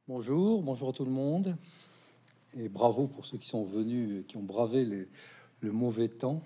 Bonjour tout le monde, et bravo pour ceux qui sont venus et qui ont bravé le mauvais temps.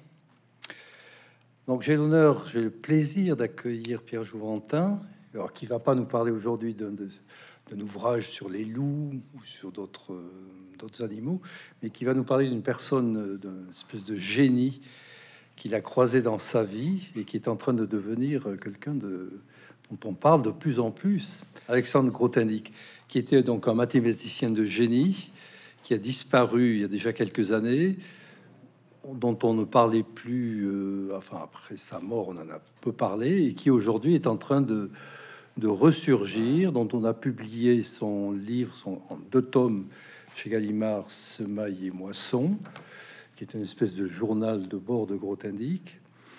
Donc j'ai le plaisir d'accueillir Pierre Jouventin, alors qui va pas nous parler aujourd'hui d'un ouvrage sur les loups ou sur d'autres animaux, mais qui va nous parler d'une personne, d'une espèce de génie qu'il a croisé dans sa vie et qui est en train de devenir dont on parle de plus en plus. Alexandre Grothendieck, qui était donc un mathématicien de génie, qui a disparu il y a déjà quelques années, dont on ne parlait plus, enfin après sa mort, on en a peu parlé, et qui aujourd'hui est en train de ressurgir, dont on a publié son livre en 2 tomes chez Gallimard, Semailles et Moisson, qui est une espèce de journal de bord de Grothendieck.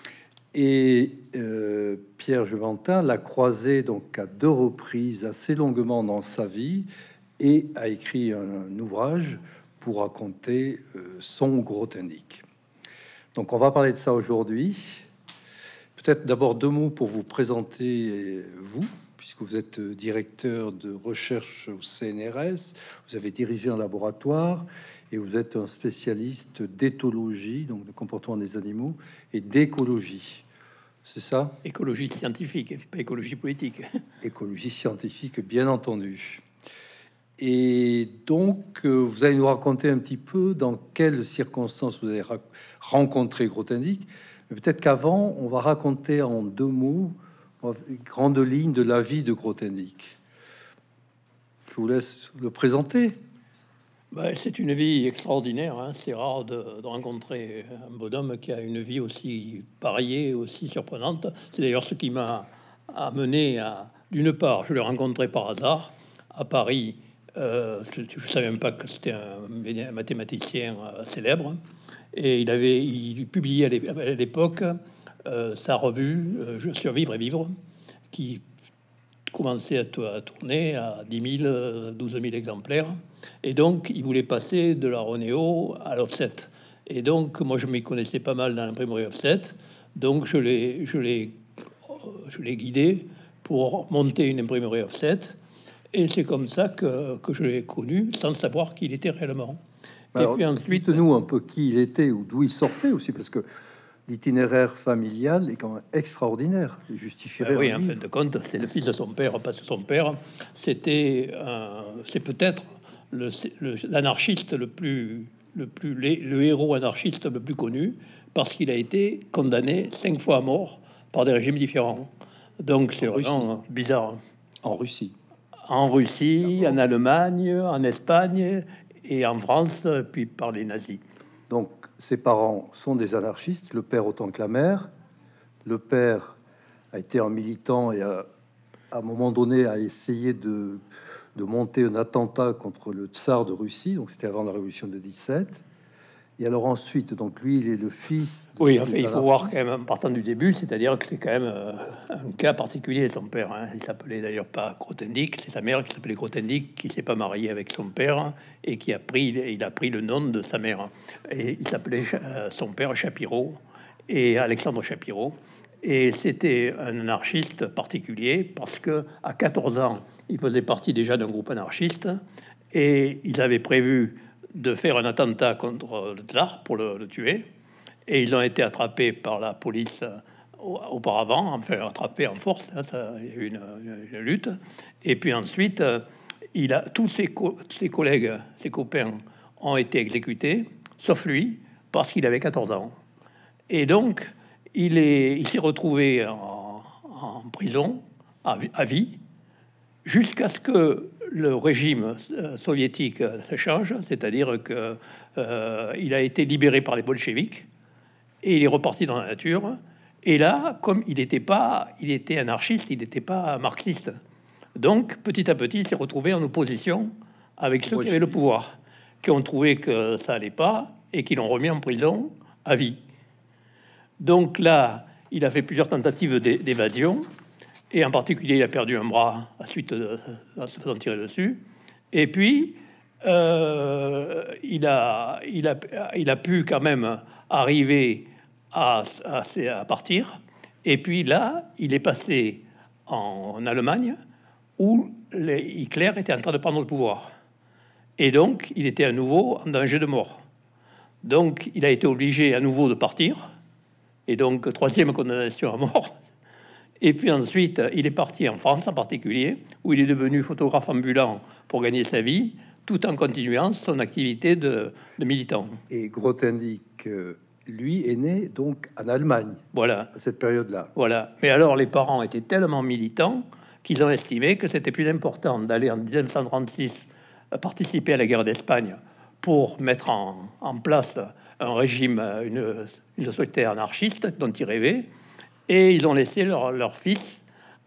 Et Pierre Jouventin l'a croisé donc à 2 reprises assez longuement dans sa vie et a écrit un ouvrage pour raconter son Grothendieck. Donc on va parler de ça aujourd'hui. Peut-être d'abord 2 mots pour vous présenter, vous, puisque vous êtes directeur de recherche au CNRS, vous avez dirigé un laboratoire et vous êtes un spécialiste d'éthologie, donc de comportement des animaux, et d'écologie. C'est ça? Écologie scientifique, pas écologie politique. Écologie scientifique, bien entendu. Et donc, vous allez nous raconter un petit peu dans quelles circonstances vous avez rencontré Grothendieck. Mais peut-être qu'avant, on va raconter en 2 mots, les grandes lignes de la vie de Grothendieck. Je vous laisse le présenter. C'est une vie extraordinaire. Hein. C'est rare de rencontrer un bonhomme qui a une vie aussi variée, aussi surprenante. C'est d'ailleurs ce qui m'a amené à... D'une part, je l'ai rencontré par hasard à Paris. Je ne savais même pas que c'était un mathématicien célèbre. Et il publiait à l'époque sa revue Survivre et Vivre, qui commençait à tourner à 10 000, 12 000 exemplaires. Et donc, il voulait passer de la Ronéo à l'offset. Et donc, moi, je m'y connaissais pas mal dans l'imprimerie offset. Donc, je l'ai guidé pour monter une imprimerie offset. Et c'est comme ça que je l'ai connu, sans savoir qui il était réellement. Alors, et puis ensuite, dites-nous un peu qui il était ou d'où il sortait aussi, parce que l'itinéraire familial est quand même extraordinaire. Il justifierait. Oui, en fin de compte, c'est le fils de son père, parce que son père, c'est peut-être l'anarchiste le héros anarchiste le plus connu, parce qu'il a été condamné 5 fois à mort par des régimes différents. Donc c'est vraiment bizarre. En Russie, En Allemagne, en Espagne et en France, puis par les nazis. Donc ses parents sont des anarchistes, le père autant que la mère. Le père a été un militant et à un moment donné a essayé de monter un attentat contre le tsar de Russie, donc c'était avant la révolution de 17. Et alors ensuite, donc lui, il est le fils. Oui, enfin, il faut voir quand même, en partant du début, c'est-à-dire que c'est quand même un cas particulier, son père. Hein. Il s'appelait d'ailleurs pas Grothendieck, c'est sa mère qui s'appelait Grothendieck, qui s'est pas mariée avec son père et il a pris le nom de sa mère. Et il s'appelait son père Shapiro et Alexandre Shapiro. Et c'était un anarchiste particulier parce que à 14 ans, il faisait partie déjà d'un groupe anarchiste et il avait prévu de faire un attentat contre le tsar pour le tuer. Et ils ont été attrapés par la police auparavant, enfin attrapés en force. Hein, il y a eu une lutte. Et puis ensuite, tous ses collègues, ses copains ont été exécutés, sauf lui, parce qu'il avait 14 ans. Et donc, il s'est retrouvé en prison à vie, jusqu'à ce que le régime soviétique se change, c'est-à-dire que il a été libéré par les bolcheviks et il est reparti dans la nature. Et là, comme il était anarchiste, il n'était pas marxiste. Donc, petit à petit, il s'est retrouvé en opposition avec ceux qui avaient le pouvoir, qui ont trouvé que ça allait pas et qui l'ont remis en prison à vie. Donc là, il a fait plusieurs tentatives d'évasion. Et en particulier, il a perdu un bras à suite de se faisant tirer dessus. Et puis, il a pu quand même arriver à partir. Et puis là, il est passé en Allemagne, où Hitler était en train de prendre le pouvoir. Et donc, il était à nouveau en danger de mort. Donc, il a été obligé à nouveau de partir. Et donc, troisième condamnation à mort. Et puis ensuite, il est parti en France en particulier, où il est devenu photographe ambulant pour gagner sa vie, tout en continuant son activité de militant. Et Grothendieck, lui, est né donc en Allemagne. Voilà. À cette période-là. Voilà. Mais alors, les parents étaient tellement militants qu'ils ont estimé que c'était plus important d'aller en 1936 participer à la guerre d'Espagne pour mettre en place un régime, une société anarchiste dont ils rêvaient, et ils ont laissé leur fils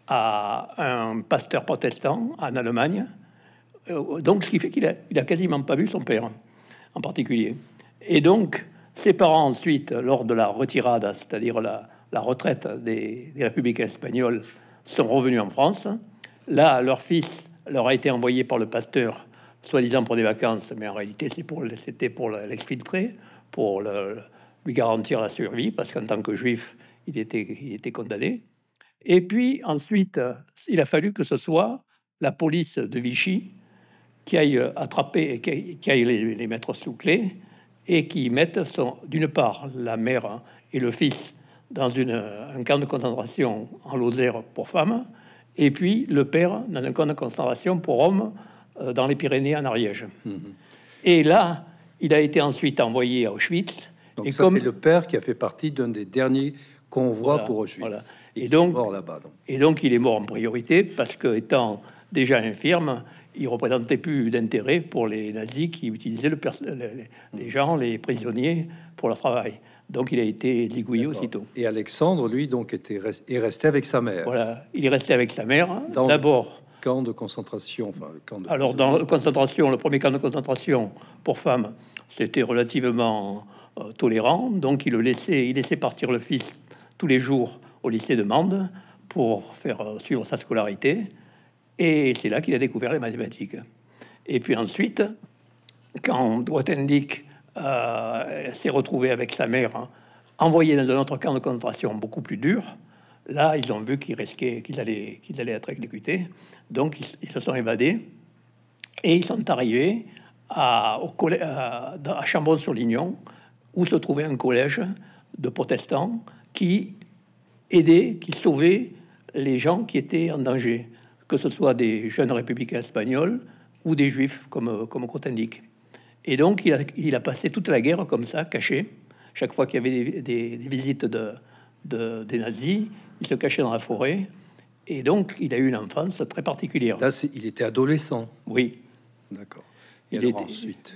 à un pasteur protestant en Allemagne. Donc, ce qui fait qu'il a quasiment pas vu son père, en particulier. Et donc, ses parents, ensuite, lors de la retirada, c'est-à-dire la retraite des républicains espagnols, sont revenus en France. Là, leur fils leur a été envoyé par le pasteur, soi-disant pour des vacances, mais en réalité, c'était pour l'exfiltrer, pour lui garantir la survie, parce qu'en tant que juif, il était condamné. Et puis, ensuite, il a fallu que ce soit la police de Vichy qui aille attraper et qui aille les mettre sous clé et qui mettent d'une part la mère et le fils dans un camp de concentration en Lozère pour femmes, et puis le père dans un camp de concentration pour hommes dans les Pyrénées en Ariège. Et là, il a été ensuite envoyé à Auschwitz. Donc et ça, c'est le père qui a fait partie d'un des derniers convois pour Auschwitz. Voilà. Et donc, mort là-bas. Et donc, il est mort en priorité parce que, étant déjà infirme, il représentait plus d'intérêt pour les nazis qui utilisaient les gens, les prisonniers, pour leur travail. Donc, il a été zigouillé aussitôt. Et Alexandre, lui, donc, est resté avec sa mère. Voilà, il est resté avec sa mère. Dans D'abord, le camp de concentration. Enfin, le camp de alors, dans la concentration, le premier camp de concentration pour femmes, c'était relativement tolérant. Donc, il laissait partir le fils tous les jours au lycée de Mende pour faire suivre sa scolarité. Et c'est là qu'il a découvert les mathématiques. Et puis ensuite, quand Grothendieck s'est retrouvé avec sa mère, envoyé dans un autre camp de concentration beaucoup plus dur, là, ils ont vu qu'ils allaient être exécutés. Donc, ils se sont évadés et ils sont arrivés à Chambon-sur-Lignon, où se trouvait un collège de protestants qui sauvaient les gens qui étaient en danger, que ce soit des jeunes républicains espagnols ou des juifs comme Grothendieck. Et donc, il a passé toute la guerre comme ça, caché. Chaque fois qu'il y avait des visites des nazis, il se cachait dans la forêt. Et donc, il a eu une enfance très particulière. Là, il était adolescent. Oui. D'accord. Il était ensuite.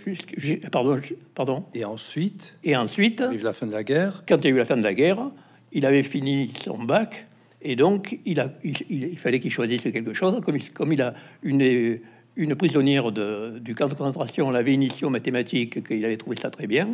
Pardon. Et ensuite. Arrive la fin de la guerre. Quand il y a eu la fin de la guerre, il avait fini son bac. Et donc, il fallait qu'il choisisse quelque chose. Comme il a une prisonnière du camp de concentration l'avait initié aux mathématiques, qu'il avait trouvé ça très bien,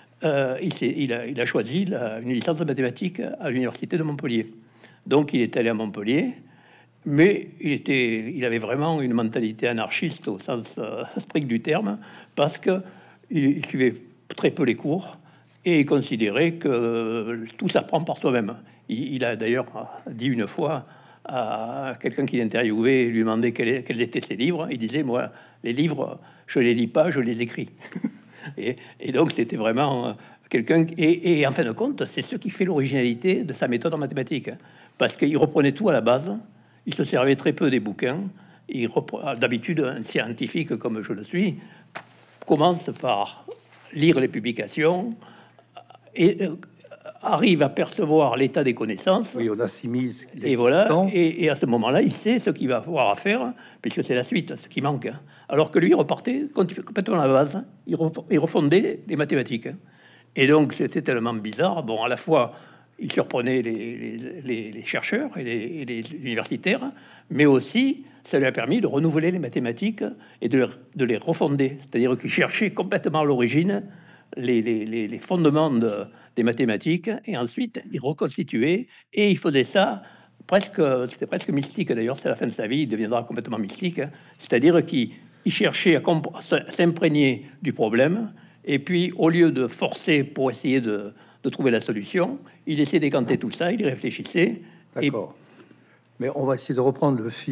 il a choisi une licence de mathématiques à l'université de Montpellier. Donc, il est allé à Montpellier, mais il avait vraiment une mentalité anarchiste au sens strict du terme, parce qu'il suivait très peu les cours et il considérait que tout s'apprend par soi-même. Il a d'ailleurs dit une fois à quelqu'un qui l'interviewait et lui demandait quels étaient ses livres. Il disait, moi, les livres, je les lis pas, je les écris. et donc, c'était vraiment quelqu'un... Et en fin de compte, c'est ce qui fait l'originalité de sa méthode en mathématiques. Parce qu'il reprenait tout à la base, il se servait très peu des bouquins. D'habitude, un scientifique comme je le suis commence par lire les publications et arrive à percevoir l'état des connaissances. Oui, on assimile. Et voilà. Et à ce moment-là, il sait ce qu'il va avoir à faire, puisque c'est la suite, ce qui manque. Alors que lui, il repartait complètement à la base. Il refondait les mathématiques. Et donc, c'était tellement bizarre. Bon, à la fois, il surprenait les chercheurs et les universitaires, mais aussi, ça lui a permis de renouveler les mathématiques et de les refonder. C'est-à-dire qu'il cherchait complètement à l'origine les fondements des mathématiques, et ensuite il reconstituait, et il faisait ça c'était presque mystique. D'ailleurs, c'est la fin de sa vie, il deviendra complètement mystique, c'est-à-dire qu'il cherchait à s'imprégner du problème, et puis au lieu de forcer pour essayer de trouver la solution, il essayait d'écanter tout ça, il y réfléchissait. D'accord. Mais on va essayer de reprendre le fil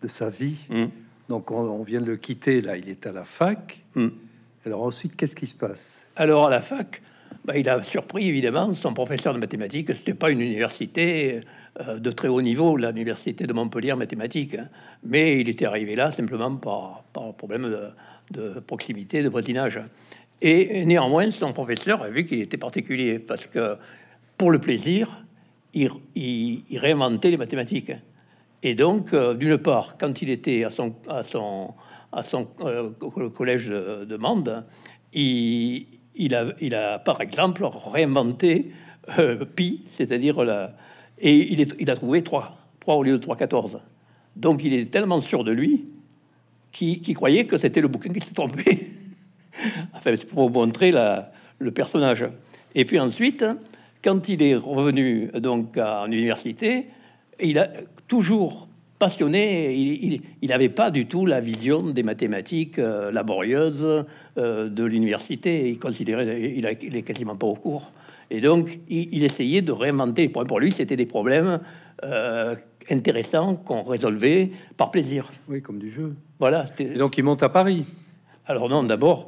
de sa vie. Donc on vient de le quitter, là, il est à la fac. Alors ensuite, qu'est-ce qui se passe? Alors à la fac, il a surpris évidemment son professeur de mathématiques. C'était pas une université de très haut niveau, l'université de Montpellier mathématiques, hein. Mais il était arrivé là simplement par problème de proximité, de voisinage. Et néanmoins, son professeur a vu qu'il était particulier parce que pour le plaisir, il réinventait les mathématiques. Et donc, d'une part, quand il était à son collège de Mende, il a par exemple réinventé pi, c'est-à-dire et il a trouvé 3 au lieu de 3,14. Donc, il est tellement sûr de lui qu'il croyait que c'était le bouquin qui s'est trompé. Enfin, c'est pour vous montrer le personnage. Et puis ensuite, quand il est revenu donc à l'université, il a toujours passionné. Il n'avait pas du tout la vision des mathématiques laborieuses de l'université. Il considérait, il est quasiment pas au cours. Et donc, il essayait de réinventer les problèmes. Pour lui, c'était des problèmes intéressants qu'on résolvait par plaisir. Oui, comme du jeu. Voilà. Et donc, il monte à Paris. Alors non, d'abord,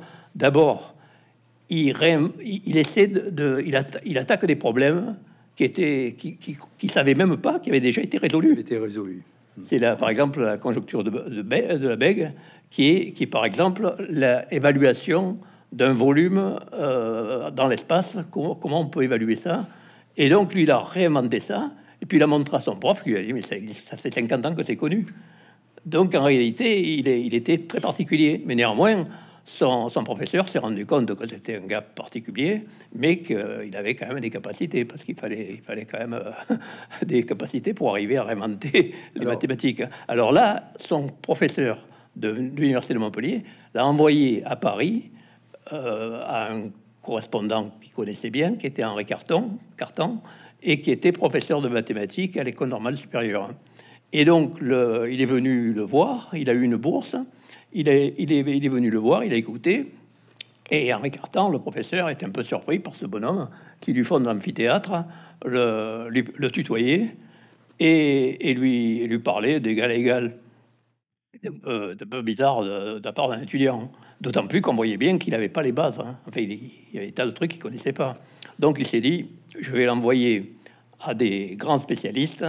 il essaie il attaque des problèmes qui savaient même pas, qui avaient déjà été résolus. C'est là, par exemple, la conjecture de la Bègue, qui est par exemple l'évaluation d'un volume dans l'espace. Comment on peut évaluer ça? Et donc lui, il a réinventé ça, et puis il a montré à son prof, qui lui a dit mais ça existe, ça fait 50 ans que c'est connu. Donc en réalité, il était très particulier, mais néanmoins, son professeur s'est rendu compte que c'était un gars particulier, mais qu'il avait quand même des capacités, parce qu'il fallait quand même des capacités pour arriver à réinventer les mathématiques. Alors là, son professeur de l'université de Montpellier l'a envoyé à Paris à un correspondant qu'il connaissait bien, qui était Henri Carton, et qui était professeur de mathématiques à l'École normale supérieure. Et donc, il est venu le voir, il a eu une bourse, il est venu le voir, il a écouté, et Henri Cartan, le professeur, était un peu surpris par ce bonhomme qui lui fonde l'amphithéâtre, le tutoyer, et lui parlait d'égal à égal. Un peu bizarre de la part d'un étudiant, d'autant plus qu'on voyait bien qu'il n'avait pas les bases, hein. Enfin, il y avait des tas de trucs qu'il ne connaissait pas. Donc, il s'est dit, je vais l'envoyer à des grands spécialistes,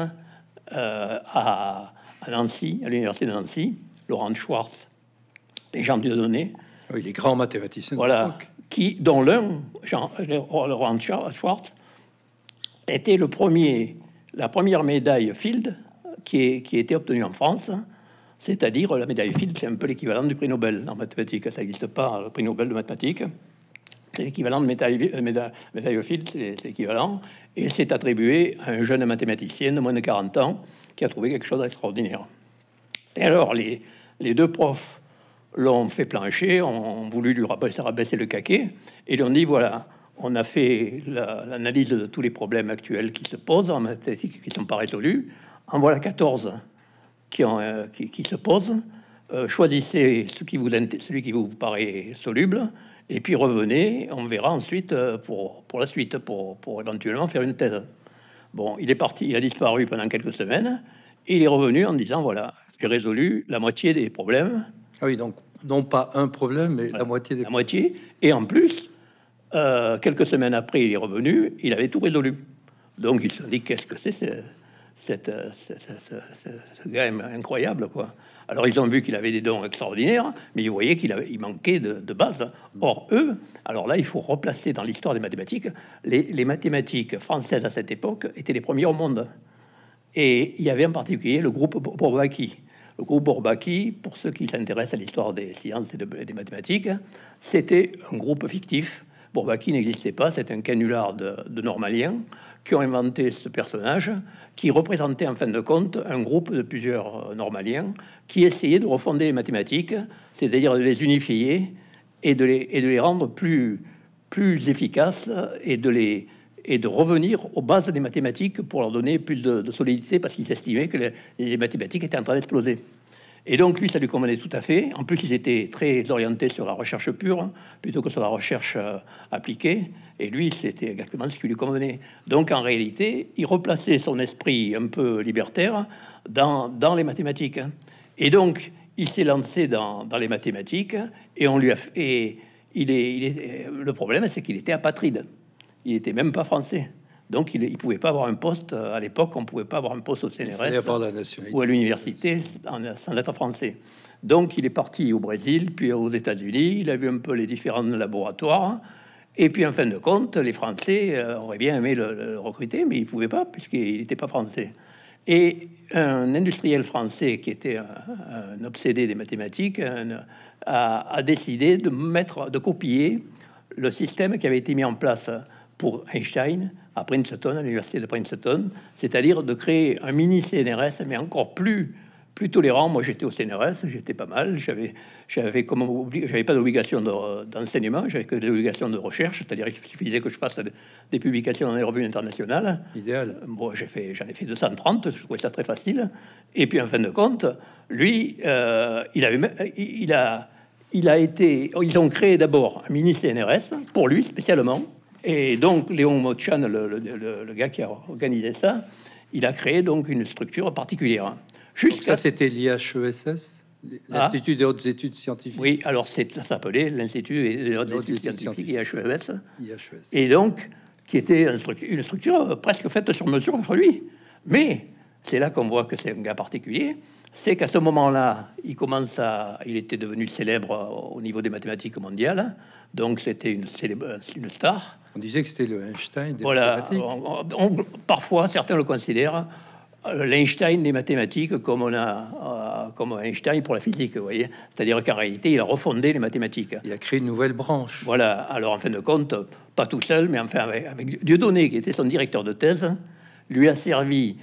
à Nancy, à l'université de Nancy, Laurent Schwartz, les gens de données. Oui, les grands mathématiciens. Voilà, dont l'un, Laurent Schwartz, était la première médaille Field qui a été obtenue en France. C'est-à-dire, la médaille Field, c'est un peu l'équivalent du prix Nobel en mathématiques. Ça n'existe pas, le prix Nobel de mathématiques. C'est l'équivalent de médaille Field, c'est l'équivalent. Et c'est attribué à un jeune mathématicien de moins de 40 ans qui a trouvé quelque chose d'extraordinaire. Et alors, les deux profs l'ont fait plancher, ont voulu lui rabaisser le caquet, et lui ont dit, voilà, on a fait l'analyse de tous les problèmes actuels qui se posent en mathématiques, qui ne sont pas résolus. En voilà 14 qui se posent. Choisissez celui qui vous paraît soluble, et puis revenez, on verra ensuite pour la suite, pour éventuellement faire une thèse. Bon, il est parti, il a disparu pendant quelques semaines, et il est revenu en disant, voilà, j'ai résolu la moitié des problèmes. Ah oui, donc non pas un problème, mais la moitié des problèmes. Moitié, et en plus, quelques semaines après, il est revenu, il avait tout résolu. Donc il se dit, qu'est-ce que c'est ce gars incroyable, quoi. Alors ils ont vu qu'il avait des dons extraordinaires, mais ils voyaient qu'il manquait de base. Or eux, alors là il faut replacer dans l'histoire des mathématiques, les mathématiques françaises à cette époque étaient les premiers au monde, et il y avait en particulier le groupe Bourbaki. Le groupe Bourbaki, pour ceux qui s'intéressent à l'histoire des sciences et des mathématiques, c'était un groupe fictif. Bourbaki n'existait pas, c'est un canular de normaliens qui ont inventé ce personnage, qui représentait en fin de compte un groupe de plusieurs normaliens qui essayaient de refonder les mathématiques, c'est-à-dire de les unifier et de les rendre plus efficaces et de revenir aux bases des mathématiques pour leur donner plus de solidité, parce qu'ils estimaient que les mathématiques étaient en train d'exploser. Et donc, lui, ça lui convenait tout à fait. En plus, ils étaient très orientés sur la recherche pure, plutôt que sur la recherche appliquée. Et lui, c'était exactement ce qui lui convenait. Donc, en réalité, il replaçait son esprit un peu libertaire dans les mathématiques. Et donc, il s'est lancé dans les mathématiques et on lui a fait. Le problème, c'est qu'il était apatride. Il était même pas français. Donc, il pouvait pas avoir un poste. À l'époque, on pouvait pas avoir un poste au CNRS ou à l'université sans être français. Donc, il est parti au Brésil, puis aux États-Unis. Il a vu un peu les différents laboratoires. Et puis, en fin de compte, les Français auraient bien aimé le recruter, mais ils pouvaient pas, puisqu'il n'était pas français. Et un industriel français qui était un obsédé des mathématiques a décidé de copier le système qui avait été mis en place pour Einstein à Princeton, à l'université de Princeton, c'est-à-dire de créer un mini CNRS, mais encore plus tolérant. Moi, j'étais au CNRS, j'étais pas mal. J'avais pas d'obligation d'enseignement, j'avais que des obligations de recherche, c'est-à-dire qu'il suffisait que je fasse des publications dans les revues internationales. Idéal. Bon, j'en ai fait 230, je trouvais ça très facile. Et puis, en fin de compte, lui, ils ont créé d'abord un mini CNRS pour lui spécialement. Et donc, Léon Motchan, le gars qui a organisé ça, il a créé donc une structure particulière. Ça, c'était l'IHESS, l'Institut des hautes études scientifiques. Oui, alors ça s'appelait l'Institut des hautes études scientifiques, IHES. Et donc, qui était une structure presque faite sur mesure pour lui. Mais c'est là qu'on voit que c'est un gars particulier. C'est qu'à ce moment-là, il était devenu célèbre au niveau des mathématiques mondiales. Donc, c'était une star. On disait que c'était le Einstein des mathématiques. Parfois, certains le considèrent l'Einstein des mathématiques comme Einstein pour la physique, vous voyez. C'est-à-dire qu'en réalité, il a refondé les mathématiques. Il a créé une nouvelle branche. Voilà. Alors, en fin de compte, pas tout seul, mais enfin avec Dieudonné, qui était son directeur de thèse, lui a servi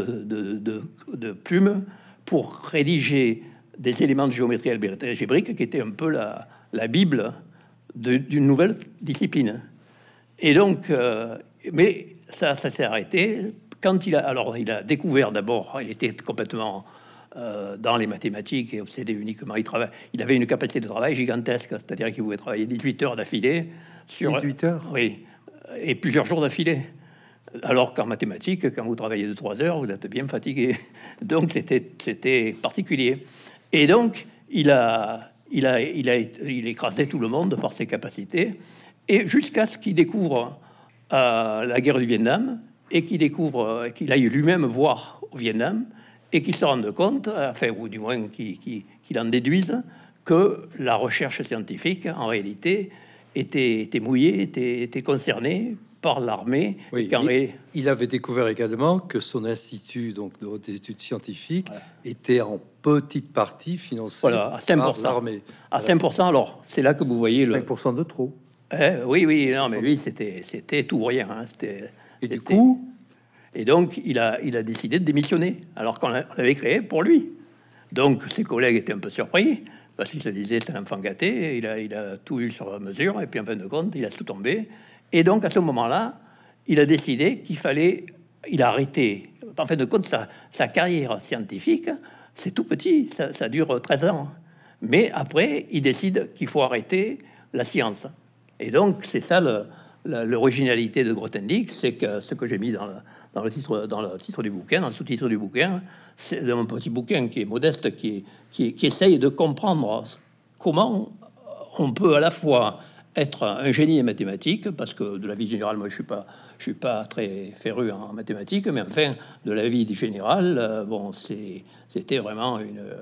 de plume pour rédiger des éléments de géométrie algébrique qui étaient un peu la Bible d'une nouvelle discipline. Et donc, mais ça s'est arrêté quand il a découvert d'abord, il était complètement dans les mathématiques et obsédé uniquement. Il avait une capacité de travail gigantesque, c'est-à-dire qu'il pouvait travailler 18 heures d'affilée. 18 heures? Oui, et plusieurs jours d'affilée. Alors qu'en mathématiques, quand vous travaillez de 3 heures, vous êtes bien fatigué. Donc c'était particulier. Et donc il écrasait tout le monde par ses capacités, et jusqu'à ce qu'il découvre la guerre du Vietnam, et qu'il aille lui-même voir au Vietnam, et qu'il se rende compte, enfin, ou du moins qu'il en déduise, que la recherche scientifique, en réalité, était mouillée, était concernée par l'armée. Oui, il avait découvert également que son institut, donc de hautes études scientifiques, était en petite partie financé à 5%. Par l'armée. À 5%, alors, c'est là que vous voyez 5% de trop. Oui, non, mais lui, c'était tout ou rien. Hein, et du coup... Et donc, il a décidé de démissionner, alors qu'on l'avait créé pour lui. Donc, ses collègues étaient un peu surpris, parce qu'ils se disaient, c'est un enfant gâté, il a tout eu sur mesure, et puis en fin de compte, il a tout tombé. Et donc, à ce moment-là, il a décidé il a arrêté. En fin de compte, sa carrière scientifique, c'est tout petit, ça dure 13 ans. Mais après, il décide qu'il faut arrêter la science. Et donc, c'est ça l'originalité de Grothendieck, c'est que ce que j'ai mis dans le titre du bouquin, dans le sous-titre du bouquin, c'est un petit bouquin qui est modeste, qui essaye de comprendre comment on peut à la fois être un génie en mathématiques, parce que de la vie générale, moi je suis pas très féru en mathématiques, mais enfin de la vie générale, c'était vraiment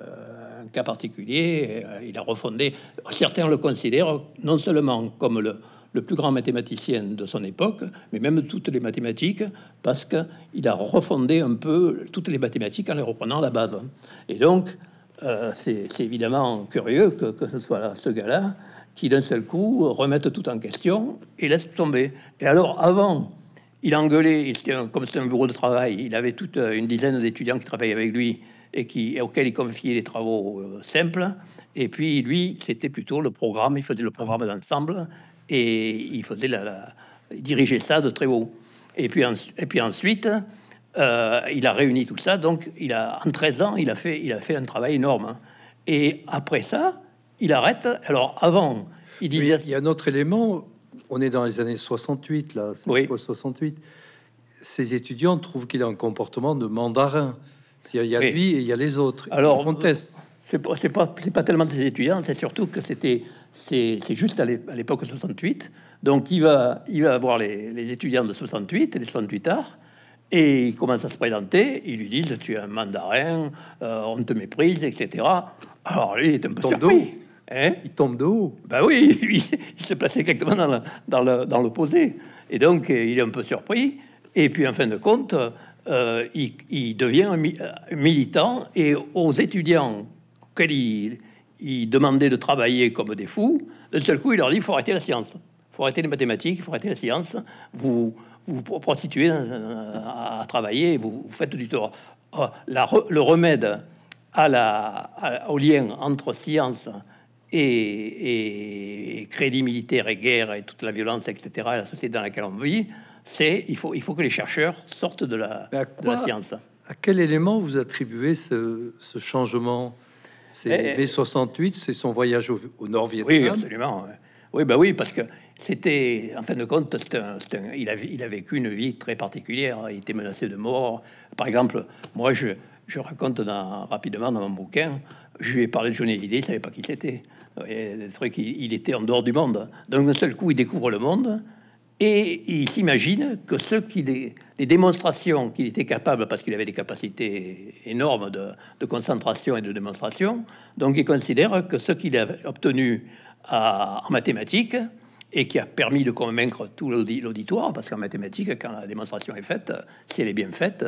un cas particulier. Il a refondé. Certains le considèrent non seulement comme le plus grand mathématicien de son époque, mais même toutes les mathématiques, parce qu'il a refondé un peu toutes les mathématiques en les reprenant à la base. Et donc, c'est évidemment curieux que ce soit là, ce gars-là qui, d'un seul coup, remette tout en question et laisse tomber. Et alors, avant, il engueulait, comme c'était un bureau de travail, il avait toute une dizaine d'étudiants qui travaillaient avec lui et auxquels il confiait les travaux simples. Et puis, lui, c'était plutôt le programme, il faisait le programme d'ensemble, et il faisait il dirigeait ça de très haut. Et puis ensuite, il a réuni tout ça. Donc, en 13 ans, il a fait un travail énorme. Hein. Et après ça, il arrête. Alors, avant, il disait... Il y a un autre élément. On est dans les années 68, là. C'est oui. 68. Ces étudiants trouvent qu'il a un comportement de mandarin. Il y a Oui. lui et il y a les autres. Alors, On conteste. c'est pas tellement des étudiants, c'est surtout que c'est juste à l'époque 68. Donc il va voir les étudiants de 68 et les 68 arts, et il commence à se présenter. Ils lui disent: tu es un mandarin, on te méprise, etc. Alors lui, il est un peu surpris. Hein? Il tombe de haut. Ben oui, lui, il se plaçait exactement dans l'opposé. Et donc, il est un peu surpris. Et puis, en fin de compte, il devient un militant. Et aux étudiants auxquels il demandait de travailler comme des fous, d'un seul coup, il leur dit: il faut arrêter la science. Il faut arrêter les mathématiques, il faut arrêter la science. Vous prostituez à travailler, vous faites du tort. Le remède au lien entre science et crédit militaire et guerre et toute la violence, etc., et la société dans laquelle on vit, il faut que les chercheurs sortent de la science. À quel élément vous attribuez ce changement? C'est mai 68, c'est son voyage au Nord-Vietnam. Oui, absolument. Oui, bah oui, parce que c'était, en fin de compte, il a vécu une vie très particulière. Il était menacé de mort. Par exemple, moi, je raconte rapidement dans mon bouquin, je lui ai parlé de Johnny Hallyday, il savait pas qui c'était. Des trucs, il était en dehors du monde. Donc d'un seul coup, il découvre le monde et il s'imagine que les démonstrations qu'il était capable, parce qu'il avait des capacités énormes de concentration et de démonstration, donc il considère que ce qu'il a obtenu en mathématiques et qui a permis de convaincre tout l'auditoire, parce qu'en mathématiques, quand la démonstration est faite, si elle est bien faite,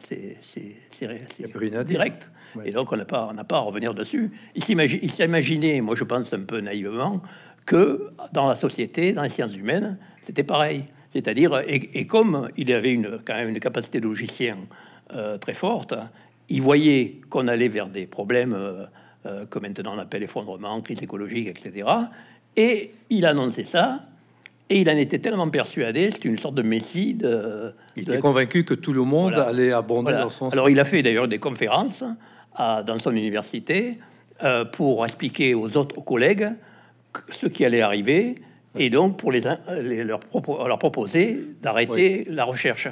c'est direct. Ouais. Et donc, on n'a pas à revenir dessus. Il s'est imaginé, moi je pense un peu naïvement, que dans la société, dans les sciences humaines, c'était pareil. C'est-à-dire, et comme il avait quand même une capacité de logicien très forte, il voyait qu'on allait vers des problèmes que maintenant on appelle effondrement, crise écologique, etc. Et il annonçait ça, et il en était tellement persuadé, c'est une sorte de messie. Il était convaincu que tout le monde allait abonder dans son sens. Alors il a fait d'ailleurs des conférences dans son université pour expliquer aux collègues ce qui allait arriver, et donc pour leur proposer d'arrêter la recherche.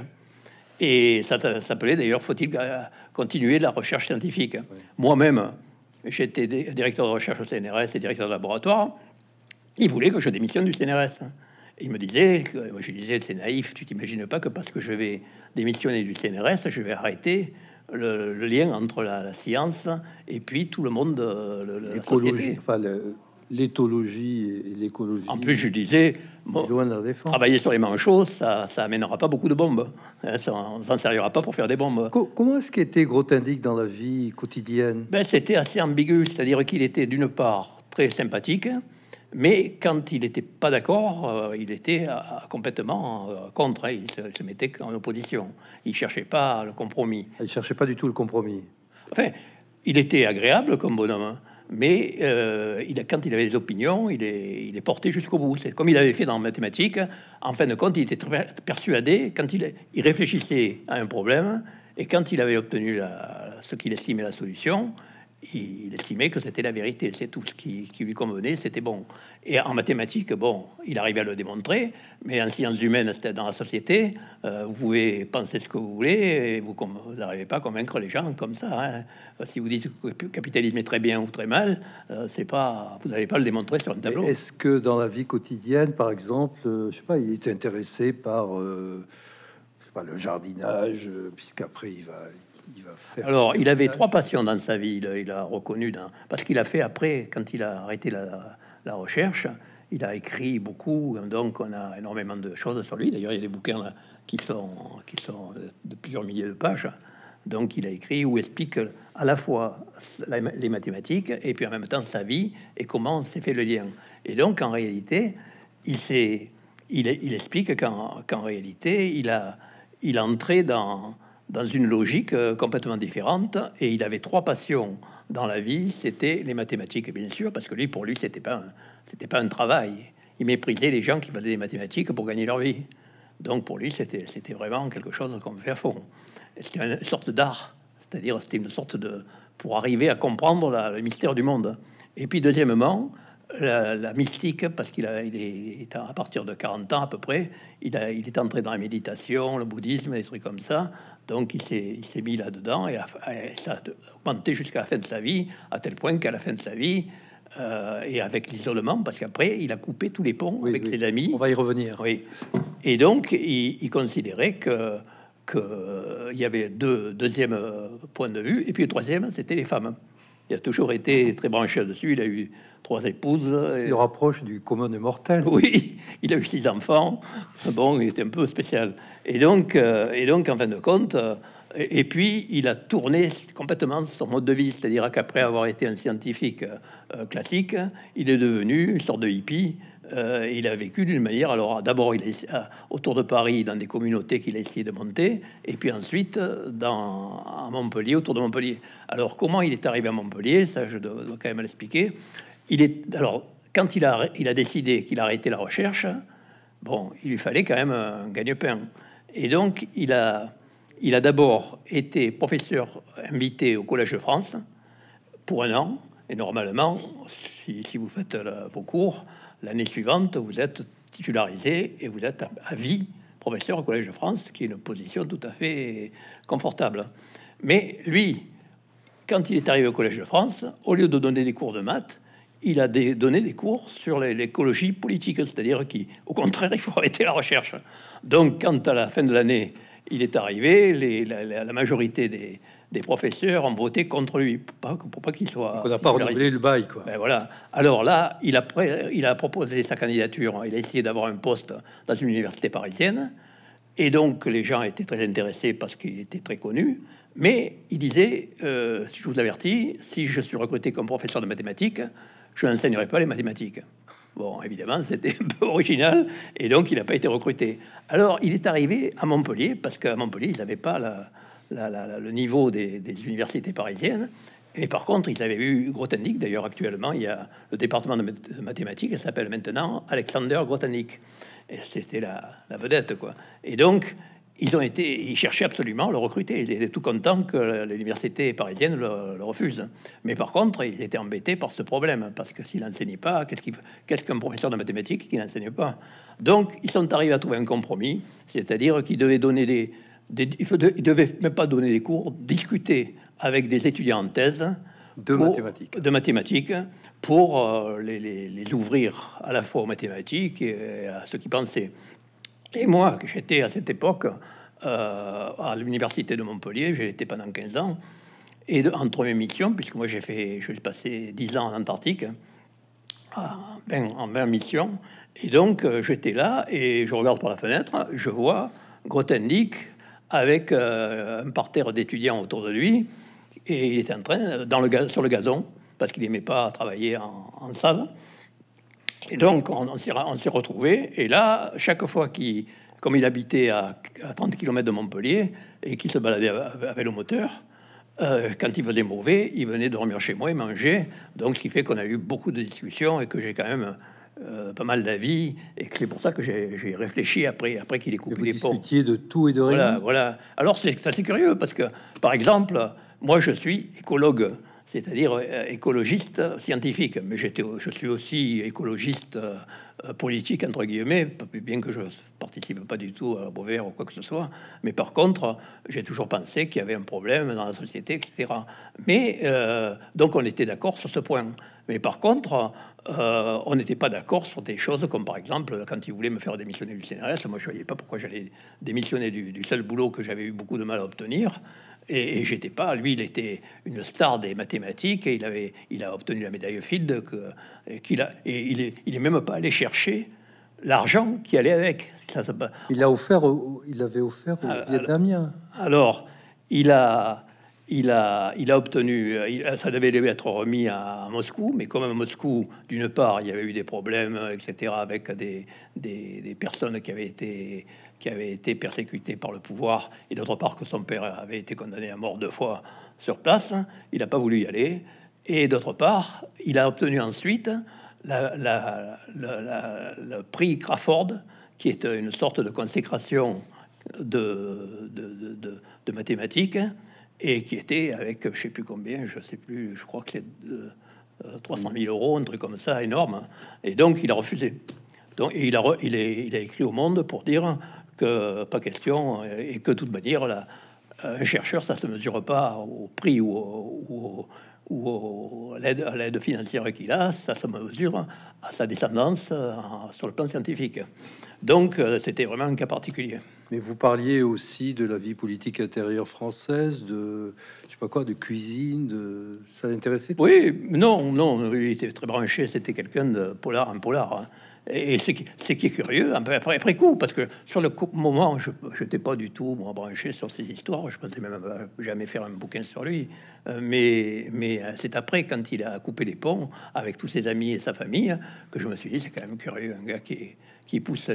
Et ça s'appelait d'ailleurs: faut-il continuer la recherche scientifique? Moi-même, j'étais directeur de recherche au CNRS et directeur de laboratoire. Il voulait que je démissionne du CNRS. Et il me disait, moi je disais: c'est naïf, tu t'imagines pas que parce que je vais démissionner du CNRS, je vais arrêter le lien entre la science et puis tout le monde, l'écologie, enfin l'éthologie et l'écologie. En plus, je disais, bon, loin de la défense. Travailler sur les manchots, ça amènera pas beaucoup de bombes. On s'en servira pas pour faire des bombes. Comment est-ce qu'était Grothendieck dans la vie quotidienne? Ben, c'était assez ambigu, c'est-à-dire qu'il était d'une part très sympathique, mais quand il n'était pas d'accord, il était complètement contre. Il se mettait en opposition. Il cherchait pas le compromis. Il cherchait pas du tout le compromis. Enfin, il était agréable comme bonhomme, hein, mais quand il avait des opinions, il est porté jusqu'au bout. C'est comme il avait fait dans les mathématiques. En fin de compte, il était très persuadé, quand il réfléchissait à un problème, et quand il avait obtenu ce qu'il estimait la solution, il estimait que c'était la vérité. C'est tout ce qui lui convenait, c'était bon. Et en mathématiques, bon, il arrivait à le démontrer, mais en sciences humaines, c'était dans la société, vous pouvez penser ce que vous voulez, et vous n'arrivez pas à convaincre les gens comme ça. Hein. Si vous dites que le capitalisme est très bien ou très mal, vous n'allez pas le démontrer sur un tableau. Est-ce que dans la vie quotidienne, par exemple, je sais pas, il est intéressé par je sais pas, le jardinage, puisqu'après il va faire... Alors, il avait 3 passions dans sa vie. Il a reconnu parce qu'il a fait après, quand il a arrêté la recherche, il a écrit beaucoup. Donc, on a énormément de choses sur lui. D'ailleurs, il y a des bouquins là, qui sont de plusieurs milliers de pages. Donc, il a écrit où explique à la fois les mathématiques et puis en même temps sa vie et comment s'est fait le lien. Et donc, en réalité, il explique qu'en réalité, il a entré dans une logique complètement différente, et il avait 3 passions dans la vie. C'était les mathématiques, bien sûr, parce que pour lui, c'était pas un travail. Il méprisait les gens qui faisaient des mathématiques pour gagner leur vie. Donc pour lui, c'était vraiment quelque chose qu'on fait à fond. C'était une sorte d'art, c'est-à-dire c'était une sorte pour arriver à comprendre le mystère du monde. Et puis deuxièmement, la mystique, parce il est à partir de 40 ans à peu près, il est entré dans la méditation, le bouddhisme, des trucs comme ça. Donc il s'est mis là-dedans et ça a augmenté jusqu'à la fin de sa vie, à tel point qu'à la fin de sa vie, et avec l'isolement, parce qu'après il a coupé tous les ponts avec ses amis. On va y revenir. Oui. Et donc il considérait que il y avait deuxième point de vue, et puis le troisième, c'était les femmes. Il a toujours été très branché là-dessus. Il a eu 3 épouses. Il le rapproche du commun des mortels. Oui, il a eu 6 enfants. Bon, il était un peu spécial. Et donc en fin de compte, et puis il a tourné complètement son mode de vie. C'est-à-dire qu'après avoir été un scientifique classique, il est devenu une sorte de hippie. Il a vécu d'une manière. Alors, d'abord, il est autour de Paris, dans des communautés qu'il a essayé de monter, et puis ensuite à Montpellier, autour de Montpellier. Alors, comment il est arrivé à Montpellier? Ça, je dois quand même l'expliquer. Alors, quand il a décidé qu'il arrêtait la recherche, bon, il lui fallait quand même un gagne-pain. Et donc, il a d'abord été professeur invité au Collège de France pour 1 an. Et normalement, si vous faites vos cours, l'année suivante, vous êtes titularisé et vous êtes à vie professeur au Collège de France, qui est une position tout à fait confortable. Mais lui, quand il est arrivé au Collège de France, au lieu de donner des cours de maths, il a donné des cours sur l'écologie politique, c'est-à-dire qu'au contraire, il faut arrêter la recherche. Donc, quand à la fin de l'année, il est arrivé, la majorité des professeurs ont voté contre lui pour pas qu'il soit. On n'a pas renouvelé le bail, quoi. Ben voilà. Alors là, il a proposé sa candidature. Il a essayé d'avoir un poste dans une université parisienne, et donc les gens étaient très intéressés parce qu'il était très connu. Mais il disait, si je vous avertis, si je suis recruté comme professeur de mathématiques, je n'enseignerai pas les mathématiques. Bon, évidemment, c'était un peu original, et donc il n'a pas été recruté. Alors, il est arrivé à Montpellier, parce qu'à Montpellier, ils n'avaient pas le niveau des universités parisiennes. Et par contre, ils avaient eu Grothendieck. D'ailleurs, actuellement, il y a le département de mathématiques, qui s'appelle maintenant Alexander Grothendieck. Et c'était la vedette, quoi. Et donc, ils cherchaient absolument à le recruter. Ils étaient tout contents que l'université parisienne le refuse. Mais par contre, ils étaient embêtés par ce problème, parce que s'il n'enseignait pas, qu'est-ce qu'un professeur de mathématiques qui n'enseigne pas? Donc, ils sont arrivés à trouver un compromis, c'est-à-dire qu'ils devaient donner ils devaient même pas donner des cours, discuter avec des étudiants en thèse de mathématiques pour les ouvrir à la fois aux mathématiques et à ceux qui pensaient. Et moi, que j'étais à cette époque à l'université de Montpellier, j'ai été pendant 15 ans, et entre mes missions, puisque moi je suis passé 10 ans en Antarctique, en 20 missions, et donc j'étais là, et je regarde par la fenêtre, je vois Grothendieck avec un parterre d'étudiants autour de lui, et il était en train, sur le gazon, parce qu'il n'aimait pas travailler en salle. Et donc, on s'est retrouvés. Et là, chaque fois comme il habitait à 30 km de Montpellier et qu'il se baladait à vélomoteur, quand il faisait mauvais, il venait dormir chez moi et manger. Donc, ce qui fait qu'on a eu beaucoup de discussions et que j'ai quand même pas mal d'avis. Et que c'est pour ça que j'ai réfléchi après qu'il ait coupé les ponts. Vous discutiez de tout et de rien. Voilà. Alors, c'est assez curieux parce que, par exemple, moi, je suis écologue, c'est-à-dire écologiste scientifique, mais je suis aussi écologiste politique, entre guillemets, bien que je participe pas du tout à Beauvert ou quoi que ce soit. Mais par contre, j'ai toujours pensé qu'il y avait un problème dans la société, etc. Mais donc on était d'accord sur ce point. Mais par contre, on n'était pas d'accord sur des choses comme, par exemple, quand ils voulaient me faire démissionner du CNRS, moi je voyais pas pourquoi j'allais démissionner du seul boulot que j'avais eu beaucoup de mal à obtenir. Et j'étais pas. Lui, il était une star des mathématiques et il a obtenu la médaille Fields il est même pas allé chercher l'argent qui allait avec. Il avait offert au Vietnamiens. Alors, il a obtenu. Ça devait être remis à Moscou, mais comme à Moscou, d'une part, il y avait eu des problèmes, etc., avec des personnes qui avaient été persécuté par le pouvoir, et d'autre part que son père avait été condamné à mort 2 fois sur place, il n'a pas voulu y aller, et d'autre part, il a obtenu ensuite le prix Crawford, qui est une sorte de consécration de mathématiques, et qui était avec, je sais plus combien, je sais plus, je crois que c'est 300 000 euros, un truc comme ça, énorme. Et donc, il a refusé. Donc, il a écrit au Monde pour dire que pas question, et que de toute manière, là, un chercheur, ça se mesure pas au prix ou à l'aide financière qu'il a, ça se mesure à sa descendance sur le plan scientifique. Donc, c'était vraiment un cas particulier. Mais vous parliez aussi de la vie politique intérieure française, de je sais pas quoi, de cuisine, de ça l'intéressait? Oui, non, il était très branché, c'était quelqu'un de polar, un polar, hein. Et ce qui est curieux, un peu après coup, parce que sur le moment, je n'étais pas du tout moi, branché sur ces histoires, je pensais même jamais faire un bouquin sur lui. Mais c'est après, quand il a coupé les ponts avec tous ses amis et sa famille, que je me suis dit, c'est quand même curieux, un gars qui pousse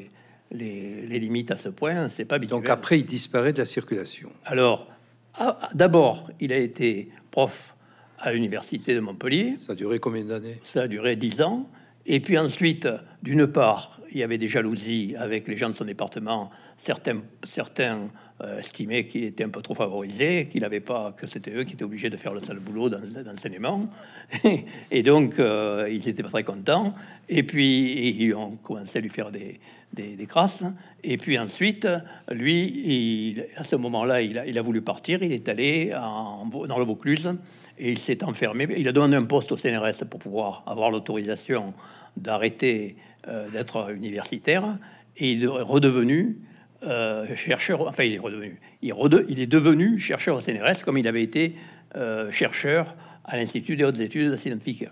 les limites à ce point, c'est pas habituel. Donc après, il disparaît de la circulation. Alors, d'abord, il a été prof à l'université de Montpellier. Ça a duré combien d'années? Ça a duré 10 ans. Et puis ensuite, d'une part, il y avait des jalousies avec les gens de son département. Certains estimaient qu'il était un peu trop favorisé, qu'il n'avait pas, que c'était eux qui étaient obligés de faire le sale boulot d'enseignement. Et donc, ils n'étaient pas très contents. Et puis, ils ont commencé à lui faire des crasses. Et puis ensuite, lui, à ce moment-là, il a voulu partir. Il est allé dans le Vaucluse et il s'est enfermé. Il a demandé un poste au CNRS pour pouvoir avoir l'autorisation d'arrêter d'être universitaire. Et il est redevenu chercheur. Enfin, il est redevenu. Il est devenu chercheur au CNRS comme il avait été chercheur à l'Institut des hautes études scientifiques.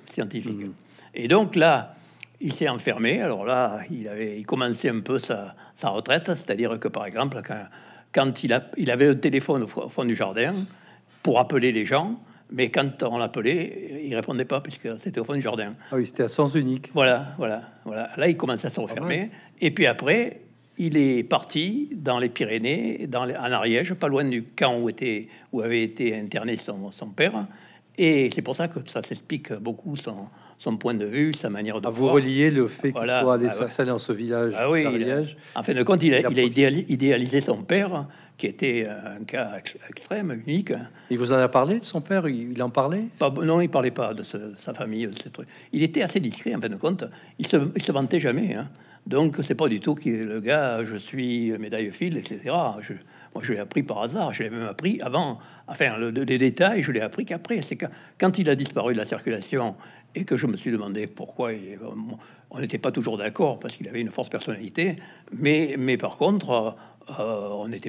Et donc là, il s'est enfermé. Alors là, il commençait un peu sa retraite, c'est-à-dire que par exemple, quand il avait un téléphone au fond du jardin pour appeler les gens, mais quand on l'appelait, il répondait pas puisque c'était au fond du jardin. Ah oui, c'était à sens unique. Voilà. Là, il commençait à se refermer. Et puis après, il est parti dans les Pyrénées, en Ariège, pas loin du camp où avait été interné son père. Et c'est pour ça que ça s'explique beaucoup son point de vue, sa manière de À vous voir. relier le fait qu'il Voilà. soit allé s'installer dans ce village d'Ariège. En fin de compte, il a idéalisé son père, qui était un cas extrême, unique. Il vous en a parlé de son père? Il en parlait? Non, il parlait pas de sa famille, de ces trucs. Il était assez discret, en fin de compte. Il se vantait jamais, hein. Donc, c'est pas du tout que le gars, je suis médaille fil, etc. Moi, je l'ai appris par hasard. Je l'ai même appris avant. Enfin, les détails, je l'ai appris qu'après. C'est quand il a disparu de la circulation et que je me suis demandé pourquoi. On n'était pas toujours d'accord parce qu'il avait une forte personnalité. Mais par contre, on n'avait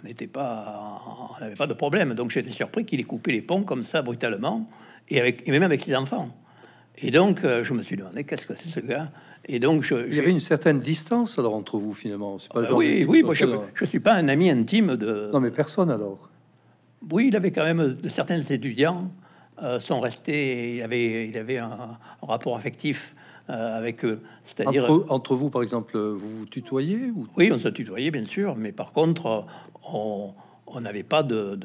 pas de problème. Donc, j'étais surpris qu'il ait coupé les ponts comme ça brutalement et même avec ses enfants. Et donc, je me suis demandé qu'est-ce que c'est ce gars. Et donc, il y avait une certaine distance alors entre vous finalement. C'est pas le genre oui. Moi, je suis pas un ami intime de. Non, mais personne alors. Oui, il avait quand même de certains étudiants sont restés. Il avait un rapport affectif avec eux. C'est-à-dire entre vous, par exemple, vous vous tutoyez ou... Oui, on se tutoyait bien sûr, mais par contre, on n'avait pas de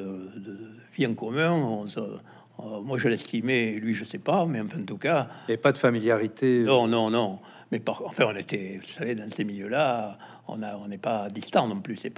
vie en commun. Moi, je l'estimais, lui, je sais pas, mais enfin, en tout cas, il n'y avait pas de familiarité. Non. Mais enfin, on était, vous savez, dans ces milieux-là, on n'est pas distant non plus. C'est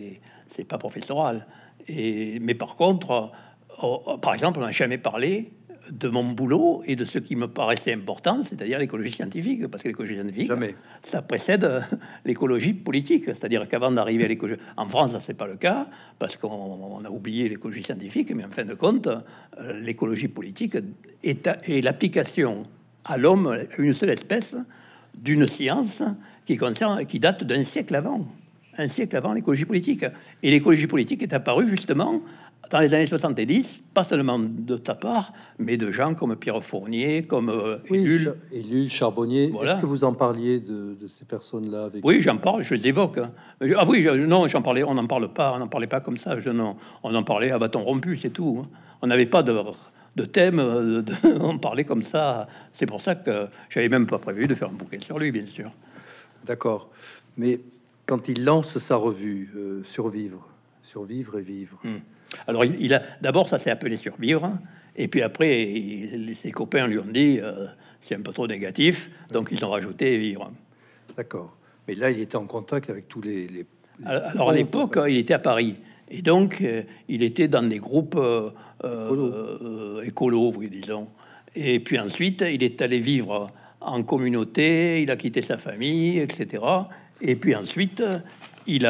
pas professoral. Mais par contre, par exemple, on n'a jamais parlé de mon boulot et de ce qui me paraissait important, c'est-à-dire l'écologie scientifique, parce que l'écologie scientifique, jamais. Ça précède l'écologie politique, c'est-à-dire qu'avant d'arriver à l'écologie, en France, ça c'est pas le cas, parce qu'on a oublié l'écologie scientifique, mais en fin de compte, l'écologie politique est l'application à l'homme, à une seule espèce, d'une science qui date d'un siècle avant l'écologie politique. Et l'écologie politique est apparue justement dans les années 70, pas seulement de ta part, mais de gens comme Pierre Fournier, comme Ellul, Charbonnier. Voilà. Est-ce que vous en parliez de ces personnes-là avec... Oui, j'en parle, je les évoque. Non, j'en parlais, on n'en parle pas, on n'en parlait pas comme ça. On en parlait à bâton rompu, c'est tout. On n'avait pas de thème, on parlait comme ça. C'est pour ça que j'avais même pas prévu de faire un bouquin sur lui, bien sûr. D'accord. Mais quand il lance sa revue Survivre et Vivre... Alors, d'abord, ça s'est appelé Survivre, et puis après, ses copains lui ont dit c'est un peu trop négatif, donc ils ont rajouté Vivre. D'accord. Mais là, il était en contact avec tous les... Alors, à l'époque, il était à Paris, et donc il était dans des groupes écolos, oui, disons. Et puis ensuite, il est allé vivre en communauté, il a quitté sa famille, etc. Et puis ensuite, il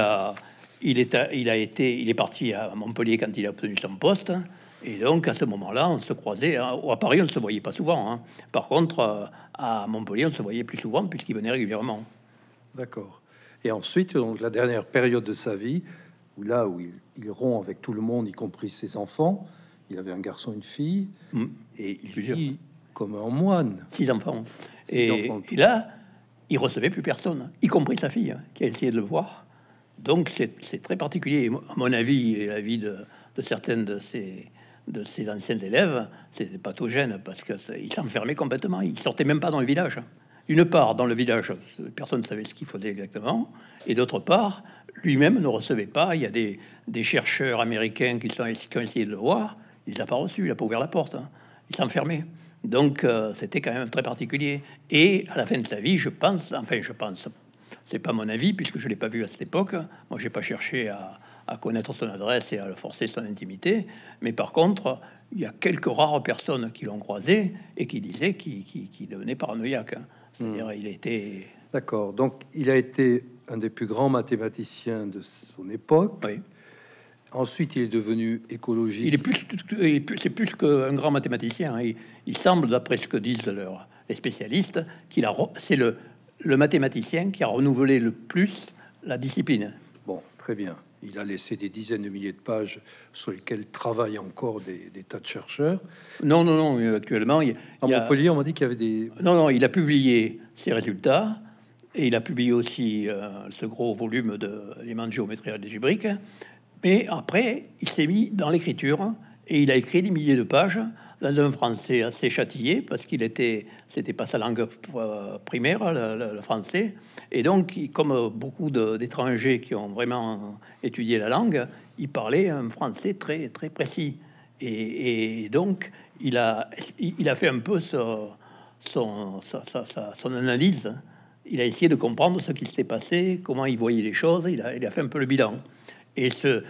est parti à Montpellier quand il a obtenu son poste. Et donc, à ce moment-là, on se croisait. À Paris, on ne se voyait pas souvent, hein. Par contre, à Montpellier, on se voyait plus souvent puisqu'il venait régulièrement. D'accord. Et ensuite, donc, la dernière période de sa vie, où il rompt avec tout le monde, y compris ses enfants. Il avait un garçon, une fille, et il vit comme un moine. 6 enfants. Six enfants. Et là, il recevait plus personne, y compris sa fille, qui a essayé de le voir. Donc, c'est très particulier. Et à mon avis, et l'avis de certaines de ses anciens élèves, c'était pathogène parce qu'il s'enfermait complètement. Il sortait même pas dans le village. D'une part, dans le village, personne ne savait ce qu'il faisait exactement, et d'autre part, lui-même ne recevait pas. Il y a des chercheurs américains qui ont essayé de le voir. Il n'a pas reçu, il n'a pas ouvert la porte. Hein. Il s'enfermait. Donc, c'était quand même très particulier. Et à la fin de sa vie, je pense, c'est pas mon avis puisque je l'ai pas vu à cette époque. Moi, j'ai pas cherché à connaître son adresse et à le forcer son intimité. Mais par contre, il y a quelques rares personnes qui l'ont croisé et qui disaient qu'il devenait paranoïaque. Hein. C'est-à-dire, il était... D'accord. Donc, il a été un des plus grands mathématiciens de son époque. Oui. Ensuite, il est devenu écologiste. C'est plus qu'un grand mathématicien. Hein. Il semble, d'après ce que disent les spécialistes, c'est le mathématicien qui a renouvelé le plus la discipline. Bon, très bien. Il a laissé des dizaines de milliers de pages sur lesquelles travaillent encore des tas de chercheurs. Non. Actuellement, à Montpellier, on m'a dit qu'il y avait des... Non, il a publié ses résultats et il a publié aussi ce gros volume de éléments de géométrie algébrique. Mais après, il s'est mis dans l'écriture et il a écrit des milliers de pages dans un français assez châtillé parce c'était pas sa langue primaire, le français. Et donc, comme beaucoup d'étrangers qui ont vraiment étudié la langue, il parlait un français très, très précis. Et donc, il a fait un peu son analyse. Il a essayé de comprendre ce qui s'était passé, comment il voyait les choses. Il a fait un peu le bilan. Et ce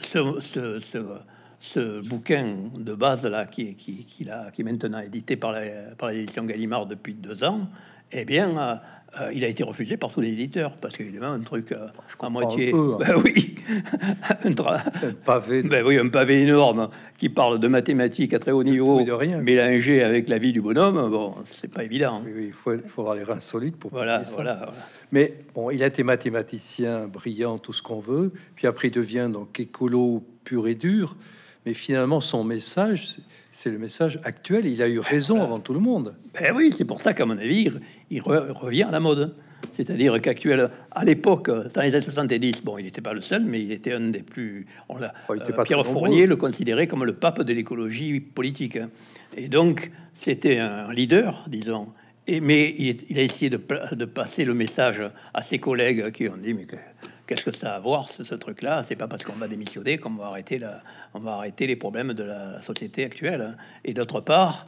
bouquin de base là, qui est maintenant édité par l'édition Gallimard depuis 2 ans, eh bien, il a été refusé par tous les éditeurs parce qu'évidemment un truc à moitié, oui, un pavé, un pavé énorme qui parle de mathématiques à très haut niveau, mélangé avec la vie du bonhomme. Bon, c'est pas évident. Oui, il faut avoir les reins solides pour. Voilà. Mais bon, il a été mathématicien brillant, tout ce qu'on veut. Puis après, il devient donc écolo pur et dur. Mais finalement, son message, c'est le message actuel. Il a eu raison avant tout le monde. Ben oui, c'est pour ça qu'à mon avis, il revient à la mode. C'est-à-dire qu'actuel, à l'époque, dans les années 70, bon, il n'était pas le seul, mais il était un des plus... Pierre Fournier le considérait comme le pape de l'écologie politique. Et donc, c'était un leader, disons. Mais il a essayé de passer le message à ses collègues qui ont dit, mais qu'est-ce que ça a à voir, ce truc-là? C'est pas parce qu'on va démissionner qu'on va arrêter les problèmes de la société actuelle. Et d'autre part,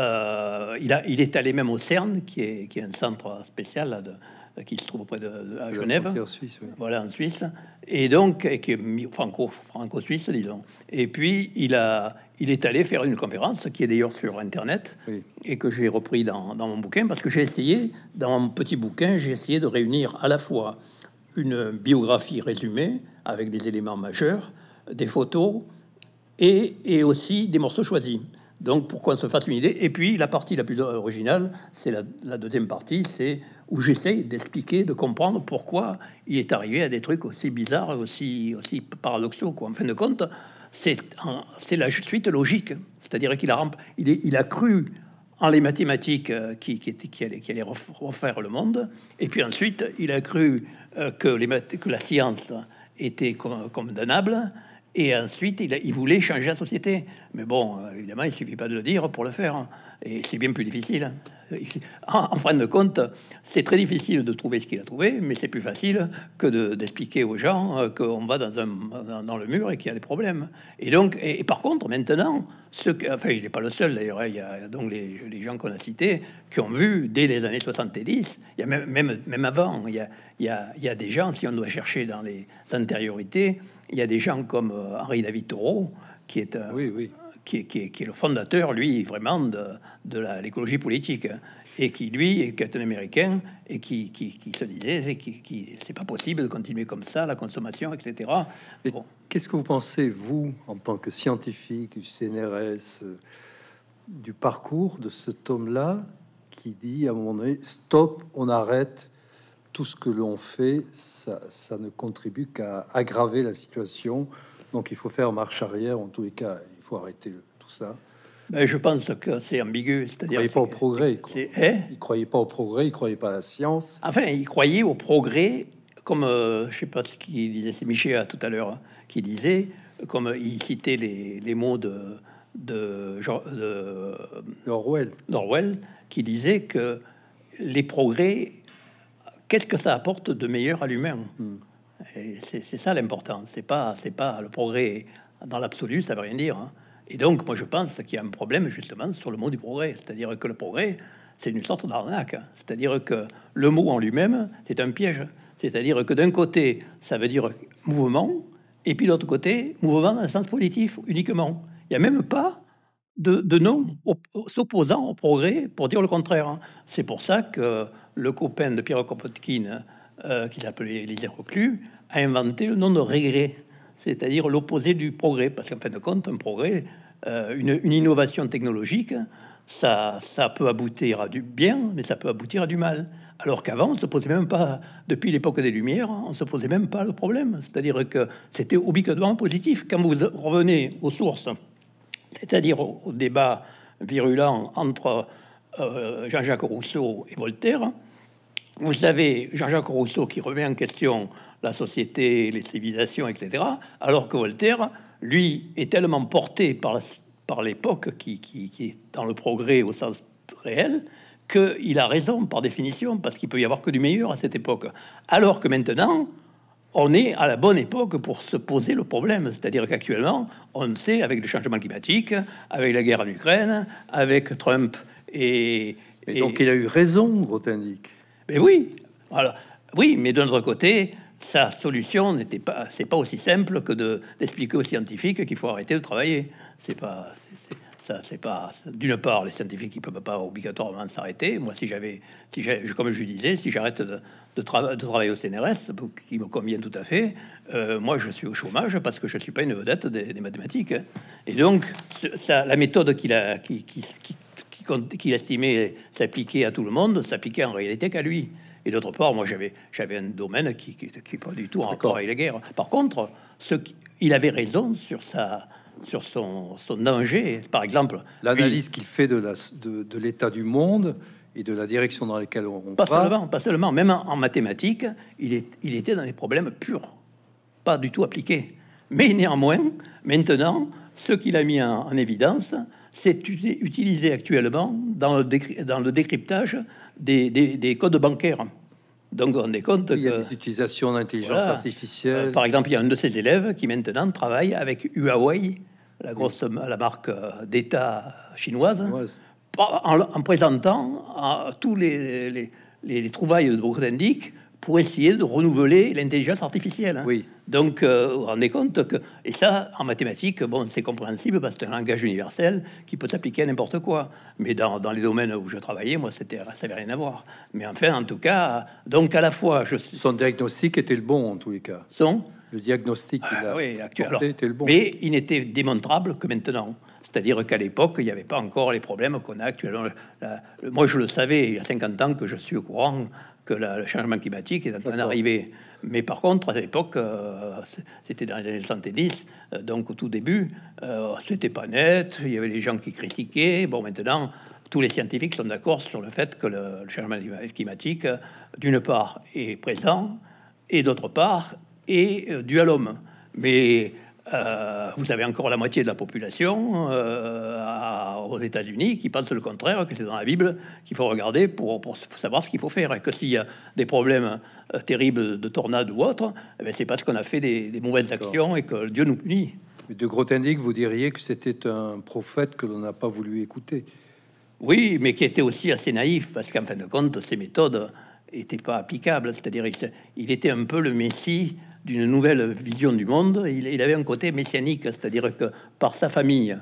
il est allé même au CERN, qui est un centre spécial là, qui se trouve auprès à Genève, Suisse, oui. Voilà, en Suisse, et donc qui est franco-suisse, disons. Et puis il est allé faire une conférence qui est d'ailleurs sur Internet, oui, et que j'ai repris dans mon bouquin parce que j'ai essayé, dans mon petit bouquin, de réunir à la fois une biographie résumée avec des éléments majeurs, des photos et aussi des morceaux choisis. Donc, pour qu'on se fasse une idée. Et puis, la partie la plus originale, c'est la deuxième partie, c'est où j'essaie d'expliquer, de comprendre pourquoi il est arrivé à des trucs aussi bizarres, aussi paradoxaux, quoi. En fin de compte, c'est la suite logique. C'est-à-dire qu'il a cru en les mathématiques qui allaient refaire le monde. Et puis ensuite, il a cru que la science était condamnable. Et ensuite, il voulait changer la société. Mais bon, évidemment, il suffit pas de le dire pour le faire. Et c'est bien plus difficile. En fin de compte, c'est très difficile de trouver ce qu'il a trouvé, mais c'est plus facile que d'expliquer aux gens qu'on va dans le mur et qu'il y a des problèmes. Et donc, et par contre, maintenant, il n'est pas le seul d'ailleurs. Il y a donc les gens qu'on a cités qui ont vu dès les années 70. Il y a même avant. Il y a des gens, si on doit chercher dans les antériorités, il y a des gens comme Henri David Thoreau, qui est qui est le fondateur, lui, vraiment de l'écologie politique, et qui, lui, est un Américain, et qui se disait c'est pas possible de continuer comme ça, la consommation, etc. Et bon. Qu'est-ce que vous pensez, vous, en tant que scientifique du CNRS, du parcours de cet homme-là, qui dit à un moment donné, stop, on arrête, tout ce que l'on fait, ça ne contribue qu'à aggraver la situation, donc il faut faire marche arrière, en tous les cas, il faut arrêter tout ça. Ben, je pense que c'est ambigu, c'est-à-dire il croyait pas au progrès. Il croyait pas au progrès, il croyait pas à la science. Enfin, il croyait au progrès, comme je sais pas ce qu'il disait, c'est Michel tout à l'heure hein, qui disait, comme il citait les mots de Orwell, qui disait que les progrès, qu'est-ce que ça apporte de meilleur à l'humain? Et c'est ça l'important. C'est pas le progrès dans l'absolu, ça veut rien dire. Hein. Et donc, moi, je pense qu'il y a un problème justement sur le mot du progrès, c'est-à-dire que le progrès, c'est une sorte d'arnaque. C'est-à-dire que le mot en lui-même, c'est un piège. C'est-à-dire que d'un côté, ça veut dire mouvement, et puis de l'autre côté, mouvement dans le sens positif uniquement. Il n'y a même pas de nom s'opposant au progrès pour dire le contraire. Hein. C'est pour ça que le copain de Pierre Kropotkin, qui s'appelait Élisée Reclus, a inventé le nom de regret, c'est-à-dire l'opposé du progrès. Parce qu'en fin de compte, un progrès, une innovation technologique, ça peut aboutir à du bien, mais ça peut aboutir à du mal. Alors qu'avant, on se posait même pas, depuis l'époque des Lumières, on se posait même pas le problème. C'est-à-dire que c'était obligatoirement positif. Quand vous revenez aux sources, c'est-à-dire au débat virulent entre Jean-Jacques Rousseau et Voltaire, vous avez Jean-Jacques Rousseau qui remet en question la société, les civilisations, etc., alors que Voltaire, lui, est tellement porté par l'époque qui est dans le progrès au sens réel, qu'il a raison par définition, parce qu'il peut y avoir que du meilleur à cette époque. Alors que maintenant, on est à la bonne époque pour se poser le problème. C'est-à-dire qu'actuellement, on sait, avec le changement climatique, avec la guerre en Ukraine, avec Trump et donc il a eu raison, Grothendieck. Mais oui, alors, oui, mais d'un autre côté, sa solution c'est pas aussi simple que d'expliquer aux scientifiques qu'il faut arrêter de travailler. C'est pas. D'une part, les scientifiques, ils peuvent pas obligatoirement s'arrêter. Moi, comme je disais, si j'arrête de travailler au CNRS, qui me convient tout à fait, moi, je suis au chômage parce que je suis pas une vedette des mathématiques. Et donc, la méthode qu'il estimait s'appliquer à tout le monde, s'appliquait en réalité qu'à lui. Et d'autre part, moi, j'avais un domaine qui pas du tout en rapport avec la guerre. Par contre, il avait raison sur son danger. Par exemple, l'analyse qu'il fait de l'état du monde et de la direction dans laquelle on pas va. Pas seulement, même en mathématiques, il était dans des problèmes purs, pas du tout appliqués. Mais néanmoins, maintenant, ce qu'il a mis en évidence, c'est utilisé actuellement dans le décryptage des codes bancaires. Donc, on est compte il y a des utilisations d'intelligence artificielle. Par exemple, il y a un de ses élèves qui maintenant travaille avec Huawei, la marque d'État chinoise, en présentant tous les trouvailles de Grothendieck pour essayer de renouveler l'intelligence artificielle. Oui. Donc, vous vous rendez compte que... Et ça, en mathématiques, bon, c'est compréhensible parce que c'est un langage universel qui peut s'appliquer à n'importe quoi. Mais dans les domaines où je travaillais, moi, ça n'avait rien à voir. Mais enfin, en tout cas, donc à la fois... Son diagnostic était le bon, en tous les cas. Le diagnostic était le bon. Mais il n'était démontrable que maintenant. C'est-à-dire qu'à l'époque, il n'y avait pas encore les problèmes qu'on a actuellement. Moi, je le savais il y a 50 ans que je suis au courant que le changement climatique est en train d'arriver. Mais par contre, à l'époque, c'était dans les années 70, donc au tout début, c'était pas net, il y avait des gens qui critiquaient. Bon, maintenant, tous les scientifiques sont d'accord sur le fait que le changement climatique, d'une part, est présent, et d'autre part, est dû à l'homme. Mais vous avez encore la moitié de la population aux États-Unis qui pense le contraire, que c'est dans la Bible qu'il faut regarder pour savoir ce qu'il faut faire, et que s'il y a des problèmes terribles de tornades ou autres, c'est parce qu'on a fait des mauvaises actions et que Dieu nous punit. De Grothendieck, vous diriez que c'était un prophète que l'on n'a pas voulu écouter. Oui, mais qui était aussi assez naïf, parce qu'en fin de compte, ces méthodes n'étaient pas applicables. C'est-à-dire, il était un peu le messie d'une nouvelle vision du monde. Il avait un côté messianique, c'est-à-dire que par sa famille,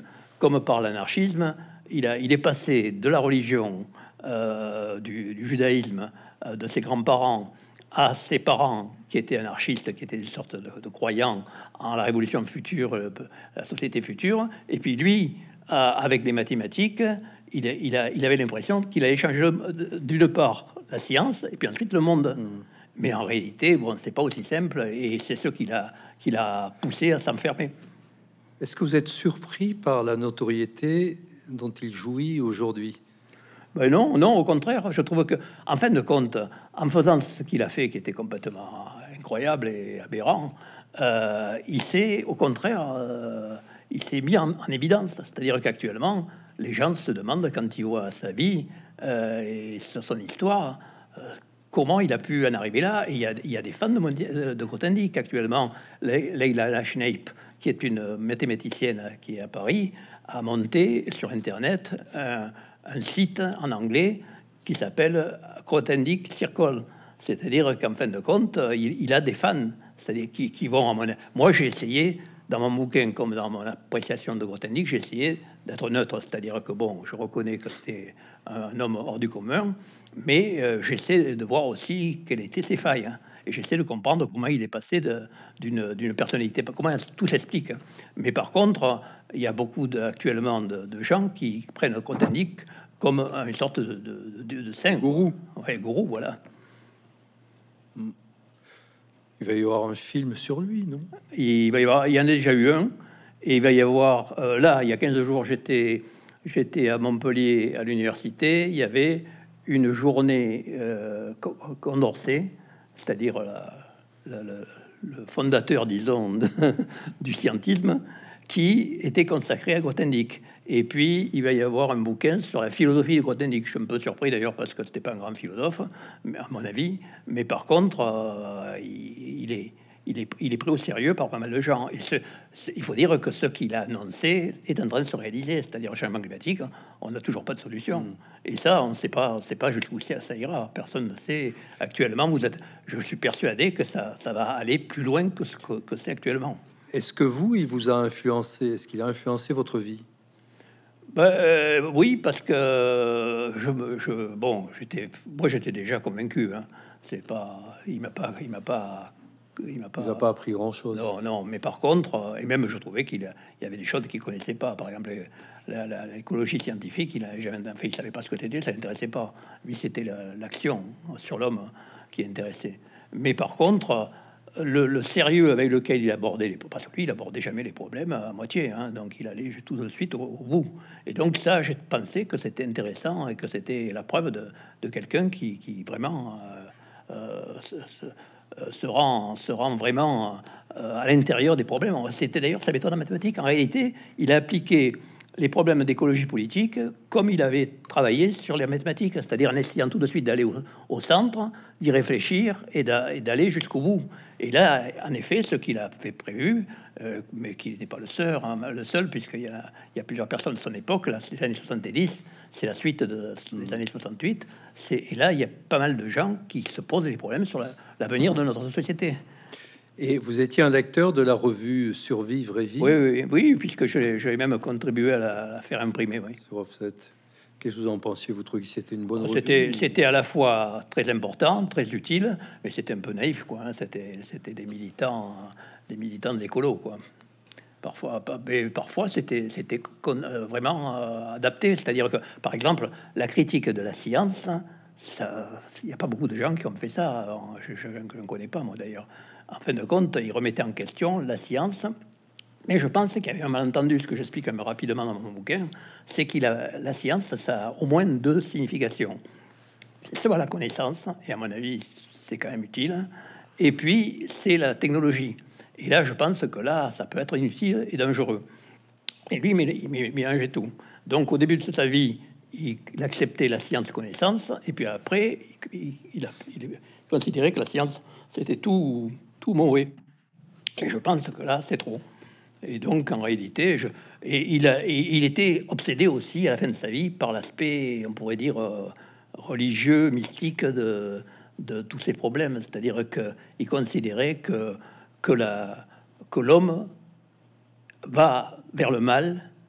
comme par l'anarchisme, il est passé de la religion, du judaïsme, de ses grands-parents, à ses parents qui étaient anarchistes, qui étaient une sorte de croyants en la révolution future, la société future. Et puis lui, avec les mathématiques, il avait l'impression qu'il allait changer d'une part la science et puis ensuite le monde. Mais en réalité, bon, c'est pas aussi simple et c'est ce qui l'a poussé à s'enfermer. Est-ce que vous êtes surpris par la notoriété dont il jouit aujourd'hui? Ben non, non, au contraire, je trouve que, en fin de compte, en faisant ce qu'il a fait, qui était complètement incroyable et aberrant, il s'est, au contraire, il s'est mis en évidence. C'est-à-dire qu'actuellement, les gens se demandent, quand ils voient sa vie et son histoire, comment il a pu en arriver là. Et il y a des fans de Grothendieck actuellement. Leila Lachneip, qui est une mathématicienne qui est à Paris, a monté sur Internet un site en anglais qui s'appelle Grothendieck Circle. C'est-à-dire qu'en fin de compte, il a des fans, c'est-à-dire qui vont à mon... Moi, j'ai essayé, dans mon bouquin comme dans mon appréciation de Grothendieck, j'ai essayé d'être neutre, c'est-à-dire que, bon, je reconnais que c'était un homme hors du commun, mais j'essaie de voir aussi quelles étaient ses failles. Hein. Et j'essaie de comprendre comment il est passé d'une personnalité, comment tout s'explique. Mais par contre, il y a beaucoup actuellement de gens qui prennent Grothendieck comme une sorte de saint. Gourou. Ouais, gourou, voilà. Il va y avoir un film sur lui, non? Il va y avoir, il y en a déjà eu un, et il va y avoir, là, il y a 15 jours, j'étais à Montpellier, à l'université, il y avait une journée Condorcet, c'est-à-dire le fondateur, disons, du scientisme, qui était consacré à Grothendieck. Et puis, il va y avoir un bouquin sur la philosophie de Grothendieck. Je suis un peu surpris d'ailleurs parce que c'était pas un grand philosophe, mais à mon avis. Mais par contre, il est pris au sérieux par pas mal de gens. Et il faut dire que ce qu'il a annoncé est en train de se réaliser, c'est-à-dire le changement climatique. On n'a toujours pas de solution. Et ça, on ne sait pas jusqu'où ça ira. Personne ne sait. Actuellement, je suis persuadé que ça va aller plus loin que ce que c'est actuellement. Est-ce que il vous a influencé? Est-ce qu'il a influencé votre vie? Oui, parce que j'étais déjà convaincu. Hein. C'est pas, il m'a pas appris grand-chose. Non, non. Mais par contre, et même je trouvais qu'il y avait des choses qu'il connaissait pas. Par exemple, l'écologie scientifique, il savait pas ce que c'était, ça l'intéressait pas. Lui, c'était l'action sur l'homme qui intéressait. Mais par contre, le sérieux avec lequel il abordait parce que lui, il abordait jamais les problèmes à moitié, hein, donc il allait tout de suite au bout. Et donc ça, j'ai pensé que c'était intéressant et que c'était la preuve de quelqu'un qui vraiment se rend vraiment à l'intérieur des problèmes. C'était d'ailleurs sa méthode en mathématiques. En réalité, il a appliqué les problèmes d'écologie politique comme il avait travaillé sur les mathématiques, c'est-à-dire en essayant tout de suite d'aller au centre, d'y réfléchir et d'aller jusqu'au bout. Et là, en effet, ce qu'il a fait prévu, mais qui n'est pas le seul, puisqu'il y a plusieurs personnes de son époque, là, c'est les années 70, c'est la suite des années 68, et là, il y a pas mal de gens qui se posent des problèmes sur l'avenir de notre société. Et vous étiez un lecteur de la revue Survivre et Vivre? Oui, puisque j'ai même contribué à la faire imprimer. Oui. Sur Offset. Qu'est-ce que vous en pensiez? Vous trouvez que c'était une bonne revue? C'était à la fois très important, très utile, mais c'était un peu naïf, quoi. Hein. C'était des militants écolos, quoi. Parfois c'était vraiment adapté. C'est-à-dire que, par exemple, la critique de la science, il n'y a pas beaucoup de gens qui ont fait ça. Alors, je ne connais pas, moi, d'ailleurs. En fin de compte, ils remettaient en question la science, mais je pense qu'il y avait un malentendu. Ce que j'explique un peu rapidement dans mon bouquin, c'est que la science, ça a au moins deux significations. C'est la connaissance, et à mon avis, c'est quand même utile, et puis c'est la technologie. Et là, je pense que là, ça peut être inutile et dangereux. Et lui, il mélangeait tout. Donc, au début de sa vie, il acceptait la science-connaissance, et puis après, il considérait que la science, c'était tout mauvais. Et je pense que là, c'est trop. Et donc, en réalité, il était obsédé aussi, à la fin de sa vie, par l'aspect, on pourrait dire, religieux, mystique de tous ces problèmes. C'est-à-dire qu'il considérait que l'homme va vers le mal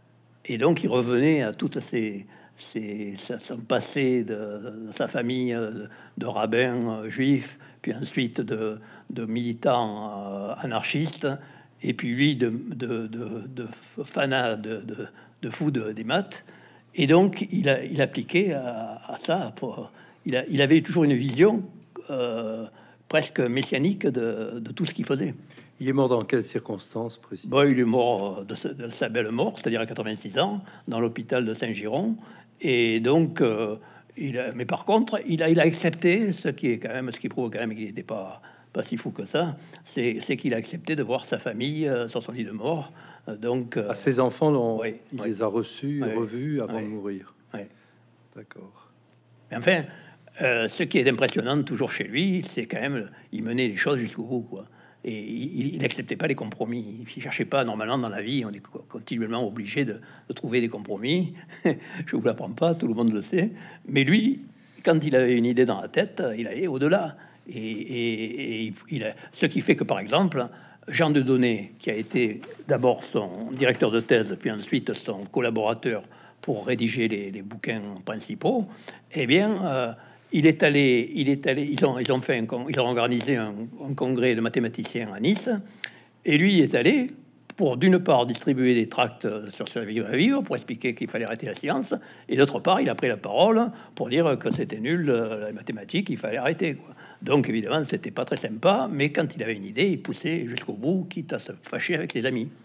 Et donc, il revenait à toutes son passé de sa famille de rabbin juif, puis ensuite de militant anarchiste, et puis lui de fanat de fou des maths. Et donc, il appliquait à ça. Il avait toujours une vision presque messianique de tout ce qu'il faisait. Il est mort dans quelles circonstances précises? Bon, il est mort de sa belle mort, c'est-à-dire à 86 ans, dans l'hôpital de Saint-Giron. Et donc, mais par contre, il a accepté, ce qui prouve quand même qu'il n'était pas si fou que ça, c'est qu'il a accepté de voir sa famille sur son lit de mort. Donc, ses enfants, oui, il oui. les a reçus, Oui, revus avant oui, de mourir. oui. D'accord. Mais enfin, ce qui est impressionnant toujours chez lui, c'est quand même, il menait les choses jusqu'au bout, quoi. Et il n'acceptait pas les compromis. Il cherchait pas. Normalement, dans la vie, on est continuellement obligé de trouver des compromis. Je vous l'apprends pas, tout le monde le sait. Mais lui, quand il avait une idée dans la tête, il allait au-delà. Et ce qui fait que, par exemple, Jean Dieudonné, qui a été d'abord son directeur de thèse, puis ensuite son collaborateur pour rédiger les bouquins principaux, eh bien, ils ont organisé un congrès de mathématiciens à Nice, et lui il est allé pour, d'une part, distribuer des tracts sur ce vivre pour expliquer qu'il fallait arrêter la science, et d'autre part, il a pris la parole pour dire que c'était nul, la mathématique, il fallait arrêter, quoi. Donc, évidemment, c'était pas très sympa, mais quand il avait une idée, il poussait jusqu'au bout, quitte à se fâcher avec ses amis.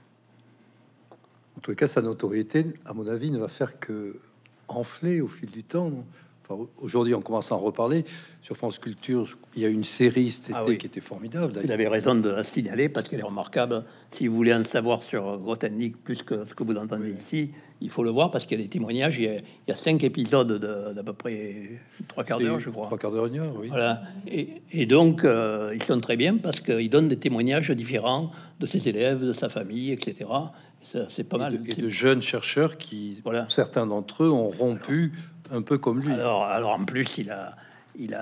En tout cas, sa notoriété, à mon avis, ne va faire que enfler au fil du temps. Non? Enfin, aujourd'hui, on commence à en reparler. Sur France Culture, il y a une série cet été Oui. qui était formidable. Vous avez raison de la signaler parce qu'elle est remarquable. Si vous voulez en savoir sur Grothendieck plus que ce que vous entendez ici, il faut le voir parce qu'il y a des témoignages. Il y a 5 épisodes d'à peu près 3/4 d'heure, je crois. 3/4 d'heure, une heure, oui. Voilà. Et donc, ils sont très bien parce qu'ils donnent des témoignages différents de ses élèves, de sa famille, etc. C'est pas mal. Et de jeunes chercheurs qui, Voilà. certains d'entre eux, ont rompu un peu comme lui. Alors en plus, il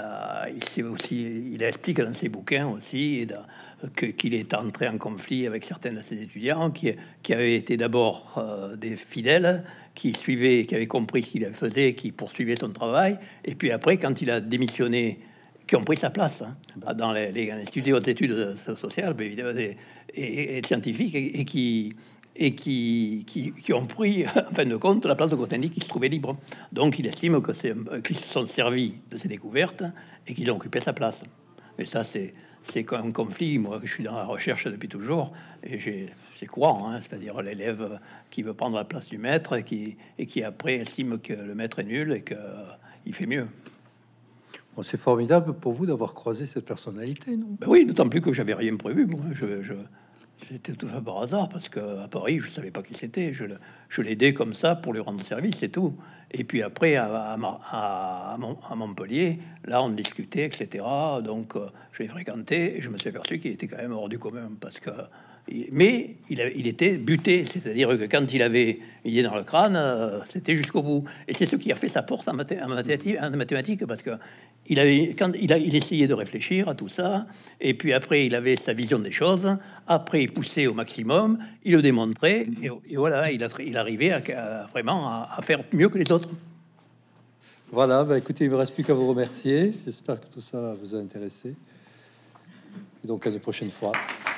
explique dans ses bouquins aussi qu'il est entré en conflit avec certains de ses étudiants qui avaient été d'abord des fidèles, qui avaient compris ce qu'il faisait, qui poursuivaient son travail, et puis après, quand il a démissionné, qui ont pris sa place dans les studios d'études sociales, évidemment, et scientifiques, et qui ont pris, en fin de compte, la place de Grothendieck qui se trouvait libre. Donc, il estime qu'ils se sont servis de ces découvertes et qu'ils ont occupé sa place. Et ça, c'est un conflit. Moi, je suis dans la recherche depuis toujours, et c'est courant, hein, c'est-à-dire l'élève qui veut prendre la place du maître et qui après estime que le maître est nul et qu'il fait mieux. Bon, c'est formidable pour vous d'avoir croisé cette personnalité, non? Ben oui, d'autant plus que j'avais rien prévu. Moi, c'était tout fait par hasard parce qu'à Paris, je savais pas qui c'était. Je l'aidais comme ça pour lui rendre service, c'est tout. Et puis après, à Montpellier, là, on discutait, etc. Donc, je l'ai fréquenté et je me suis aperçu qu'il était quand même hors du commun parce que. Mais il était buté, c'est-à-dire que quand il avait une idée dans le crâne, c'était jusqu'au bout. Et c'est ce qui a fait sa force en mathématiques, parce que il essayait de réfléchir à tout ça, et puis après il avait sa vision des choses. Après il poussait au maximum, il le démontrait, et voilà, il arrivait vraiment à faire mieux que les autres. Voilà, bah écoutez, il me reste plus qu'à vous remercier. J'espère que tout ça vous a intéressé. Et donc à une prochaine fois.